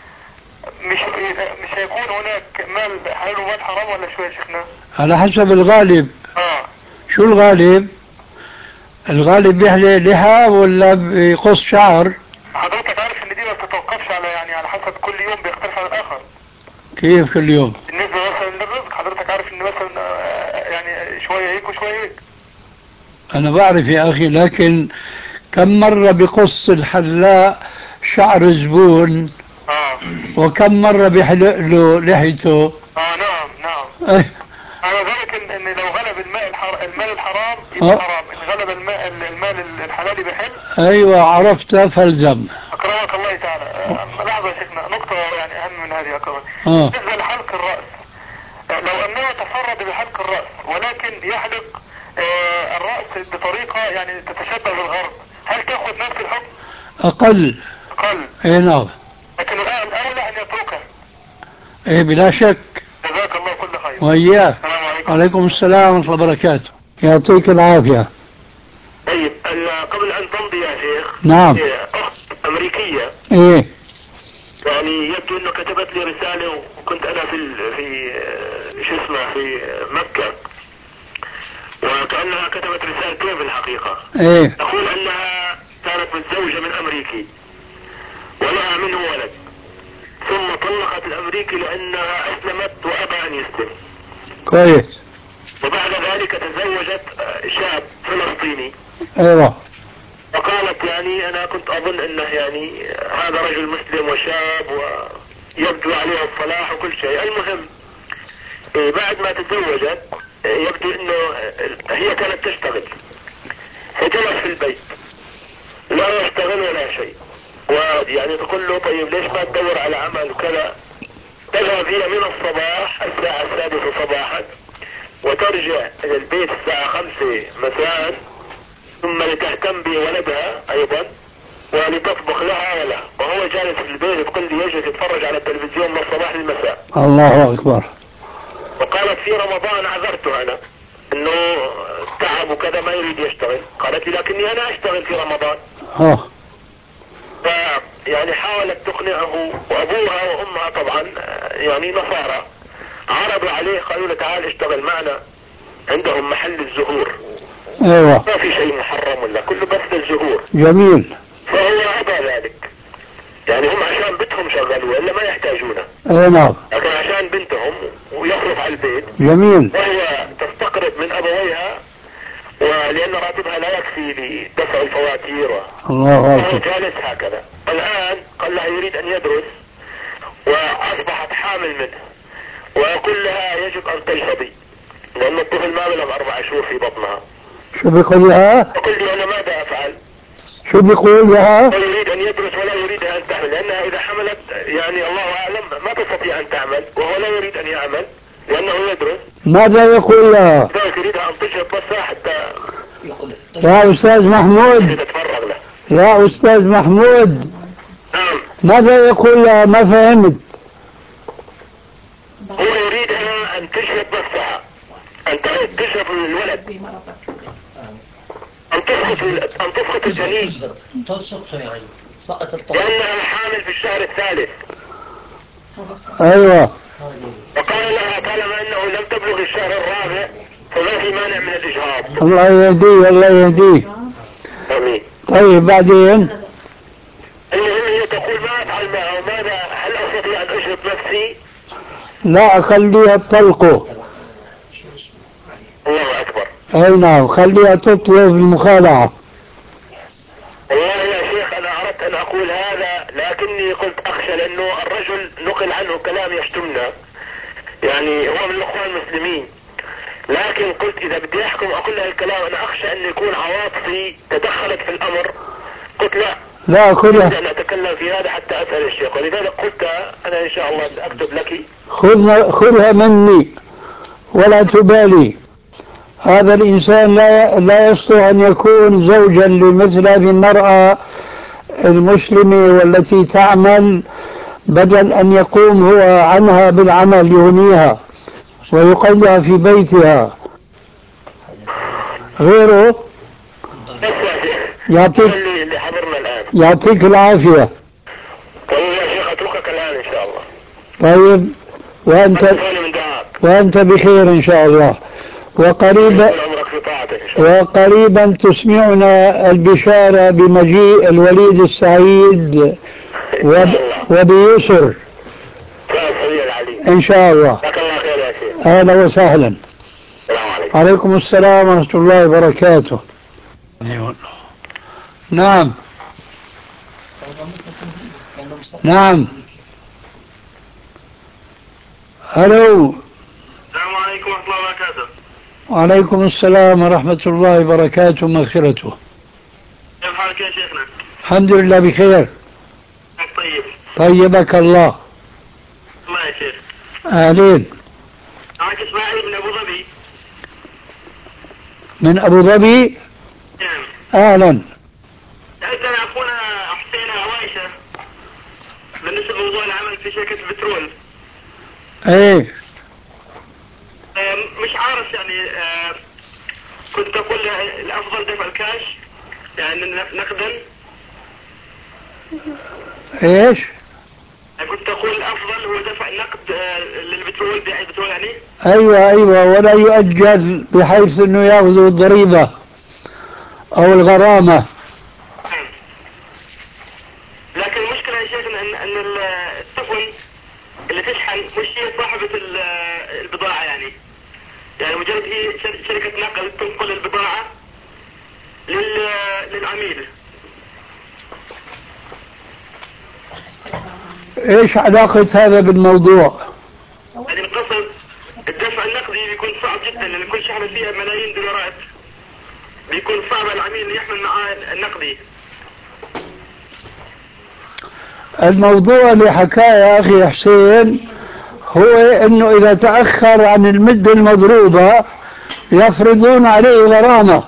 مش هيكون هناك مال حلال ومال حرام ولا شو يا شيخنا؟ على حسب الغالب. شو الغالب؟ الغالب بيحلق لحى ولا بيقص شعر؟ حضرتك عارف ان دي ما بتتوقفش على يعني على حسب كل يوم بيختلف عن الاخر. كيف كل يوم؟ بالنسبة مثلا للرزق حضرتك عارف ان مثلا يعني شوية هيك وشوية هيك. انا بعرف يا اخي، لكن كم مرة بقص الحلاق شعر زبون وكم مرة بيحلق له لحيته. نعم نعم. على ذلك ان لو غلب المال الحرام يبقى حرام، ان غلب المال الحلال بحل. ايوه عرفت فالزم. اكرمك الله تعالى. لحظة يا شيخنا، نقطة يعني اهم من هذه اكرمك. بالنسبة لحلق الرأس، لو انه تفرد بحلق الرأس ولكن يحلق الرأس بطريقة يعني تتشبه بالغرب، هل تأخذ نفس الحكم؟ اقل. اي نعم. لكن الاولى ان يتركه. ايه بلا شك. جزاك الله كل خير. وإياك. عليكم السلام ورحمة الله وبركاته. يعطيك العافية. طيب قبل ان تمضي يا شيخ. نعم. اخت امريكية. ايه. يعني يبدو انه كتبت لي رسالة وكنت انا في شو اسمه في مكة، وكأنها كتبت رسالتين في الحقيقة. ايه. تقول انها كانت متزوجة من امريكي ولها منه ولد، ثم طلقت الامريكي لانها اسلمت وابى ان يسلم. كويس. وبعد ذلك تزوجت شاب فلسطيني. ايوه. وقالت يعني انا كنت اظن انه يعني هذا رجل مسلم وشاب ويبدو عليه الصلاح وكل شيء. المهم بعد ما تزوجت يبدو انه هي كانت تشتغل، فجلس في البيت لا يشتغل ولا شيء، ويعني تقول له طيب ليش ما تدور على عمل وكذا. تذهب هي من الصباح الساعة 6 صباحا وترجع الى البيت الساعة 5 مساء، ثم لتهتم بولدها ايضا ولتطبخ لها وله، وهو جالس في البيت تقول لي يجلس يتفرج على التلفزيون من الصباح للمساء. الله اكبر. وقالت في رمضان عذرته انا انه تعب وكذا ما يريد يشتغل، قالت لي لكني انا اشتغل في رمضان. يعني حاولت تقنعه، وابوها وامها طبعا يعني نصارى، عرضوا عليه قالوا له تعال اشتغل معنا، عندهم محل الزهور. ايوه. ما في شيء محرم ولا كله بس الزهور. جميل. فهو أبى ذلك، يعني هم عشان بنتهم شغلوا إلا ما يحتاجونه. اي نعم. لكن عشان بنتهم ويصرف على البيت. جميل. وهي تستقرض من أبويها، ولأن راتبها لا يكفي لدفع الفواتير. الله وهو أكبر. جالس هكذا. الآن قال لها يريد أن يدرس، وأصبحت حامل منه، ويقول لها يجب أن تشربي لأن الطفل ما بلغ 4 شهور في بطنها. شو بيقول لها؟ تقول لي أنا ماذا أفعل؟ شو بيقول لها؟ لا يريد أن يدرس ولا يريد أن تعمل، لأنها إذا حملت يعني الله أعلم ما تستطيع أن تعمل، وهو لا يريد أن يعمل لأنه يدرس. ماذا يقول لها؟ لذلك يريدها أن تشرب بس حتى. يا أستاذ محمود. تتفرغ له. يا أستاذ محمود. نعم. ماذا يقول لها؟ ما فهمت. هو يريدها أن تشرب نفسها، أن تشرب الولد، أن تسقط الجنين، تسقطه يعني سقط الطفل، لأنها حامل في الشهر الثالث. أيوة. وقال لها طالما أنه لم تبلغ الشهر الرابع فما في مانع من الإجهاض. الله يهديه الله يهديه. آمين. طيب بعدين؟ المهم هي تقول ما أفعل معه، ماذا هل أستطيع أن أشرب نفسي؟ لا، خليها تطلقه. الله أكبر. أي نعم، خليها تطلب المخالعة. والله يا شيخ أنا أردت أن أقول هذا، لكني قلت أخشى لأنه الرجل نقل عنه كلام يشتمنا، يعني هو من الأخوان المسلمين، لكن قلت إذا بدي أحكم أقول له الكلام أنا أخشى أن يكون عواطفي تدخلت في الأمر. قلت لا خذها. أنا أتكلم في هذا حتى أسأل الشيخ، ولذلك قلت أنا إن شاء الله سأكتب لك. خذها مني ولا تبالي. هذا الإنسان لا يصلح أن يكون زوجا لمثل هذه المرأة المسلمة والتي تعمل، بدل أن يقوم هو عنها بالعمل يغنيها ويقلها في بيتها. غيره يعطيك العافية. والله يا شيخ أتركك الآن إن شاء الله. طيب وأنت بخير إن شاء الله. وقريبا تسمعنا البشارة بمجيء الوليد السعيد وبيسر إن شاء الله. أهلا وسهلا. عليكم السلام ورحمة الله وبركاته. نعم نعم. ألو. السلام عليكم ورحمة الله وبركاته. وعليكم السلام ورحمة الله وبركاته مغفرته. كيف حالك يا شيخنا؟ الحمد لله بخير. طيب. طيبك الله. الله يا شيخ. أهلين. معك إسماعيل من أبو ظبي. من أبو ظبي؟ نعم. أهلا. عندنا أخونا حسين عوايشة بالنسبة لموضوع العمل في شركة البترول. ايه مش عارف يعني كنت أقول الأفضل دفع الكاش يعني نقدا. ايش؟ كنت أقول الأفضل هو دفع النقد للبترول، بيع البترول يعني. أيوة ولا يؤجل بحيث أنه يأخذوا الضريبة أو الغرامة. لكن المشكلة يا شيخ أن السفن اللي تشحن مش هي صاحبة البضاعة يعني مجرد هي شركة نقل تنقل البضاعة للعميل. ايش علاقة هذا بالموضوع؟ يعني القصد الدفع النقدي بيكون صعب جدا لأن كل شحنة فيها ملايين دولارات، بيكون صعب العميل يحمل معاه النقدي. الموضوع اللي حكاه يا أخي حسين هو أنه إذا تأخر عن المدة المضروبة يفرضون عليه غرامة.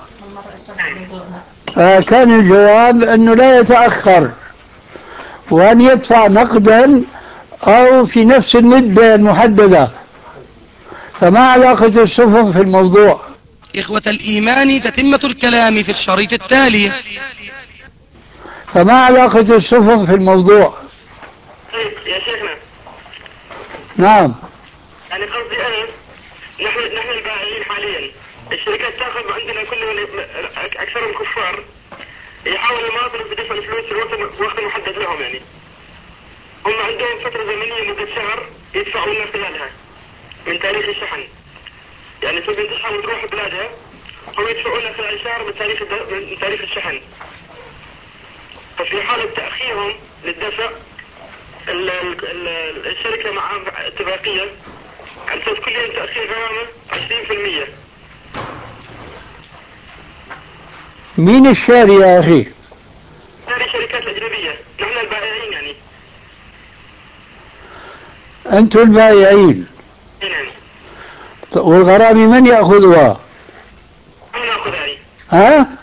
كان الجواب أنه لا يتأخر وأن يدفع نقدا أو في نفس المدة المحددة. فما علاقة السفن في الموضوع؟ إخوة الإيمان تتمة الكلام في الشريط التالي. فما علاقة السفن في الموضوع؟ يا شيخنا. نعم. يعني قصدي أنا نحن البائعين حاليا الشركات تاخذ عندنا كل اكثرهم كفار، يحاول المواطن بدفع الفلوس في الوقت المحدد لهم. يعني هم عندهم فترة زمنية مدة شهر يدفعوا لنا خلالها من تاريخ الشحن. يعني تبي تشحن وتروح بلادها، هم يدفعوا لنا خلال شهر من تاريخ الشحن. ففي حالة تأخيرهم للدفع الشركة معها اتفاقية على أساس كل يوم تأخير غرامة 20%. مين الشاري يا أخي؟ هذه شركات أجنبية، نحن البائعين يعني. أنتم البائعين. نعم. والغرامة من يأخذها؟ أنا أخذها. ها؟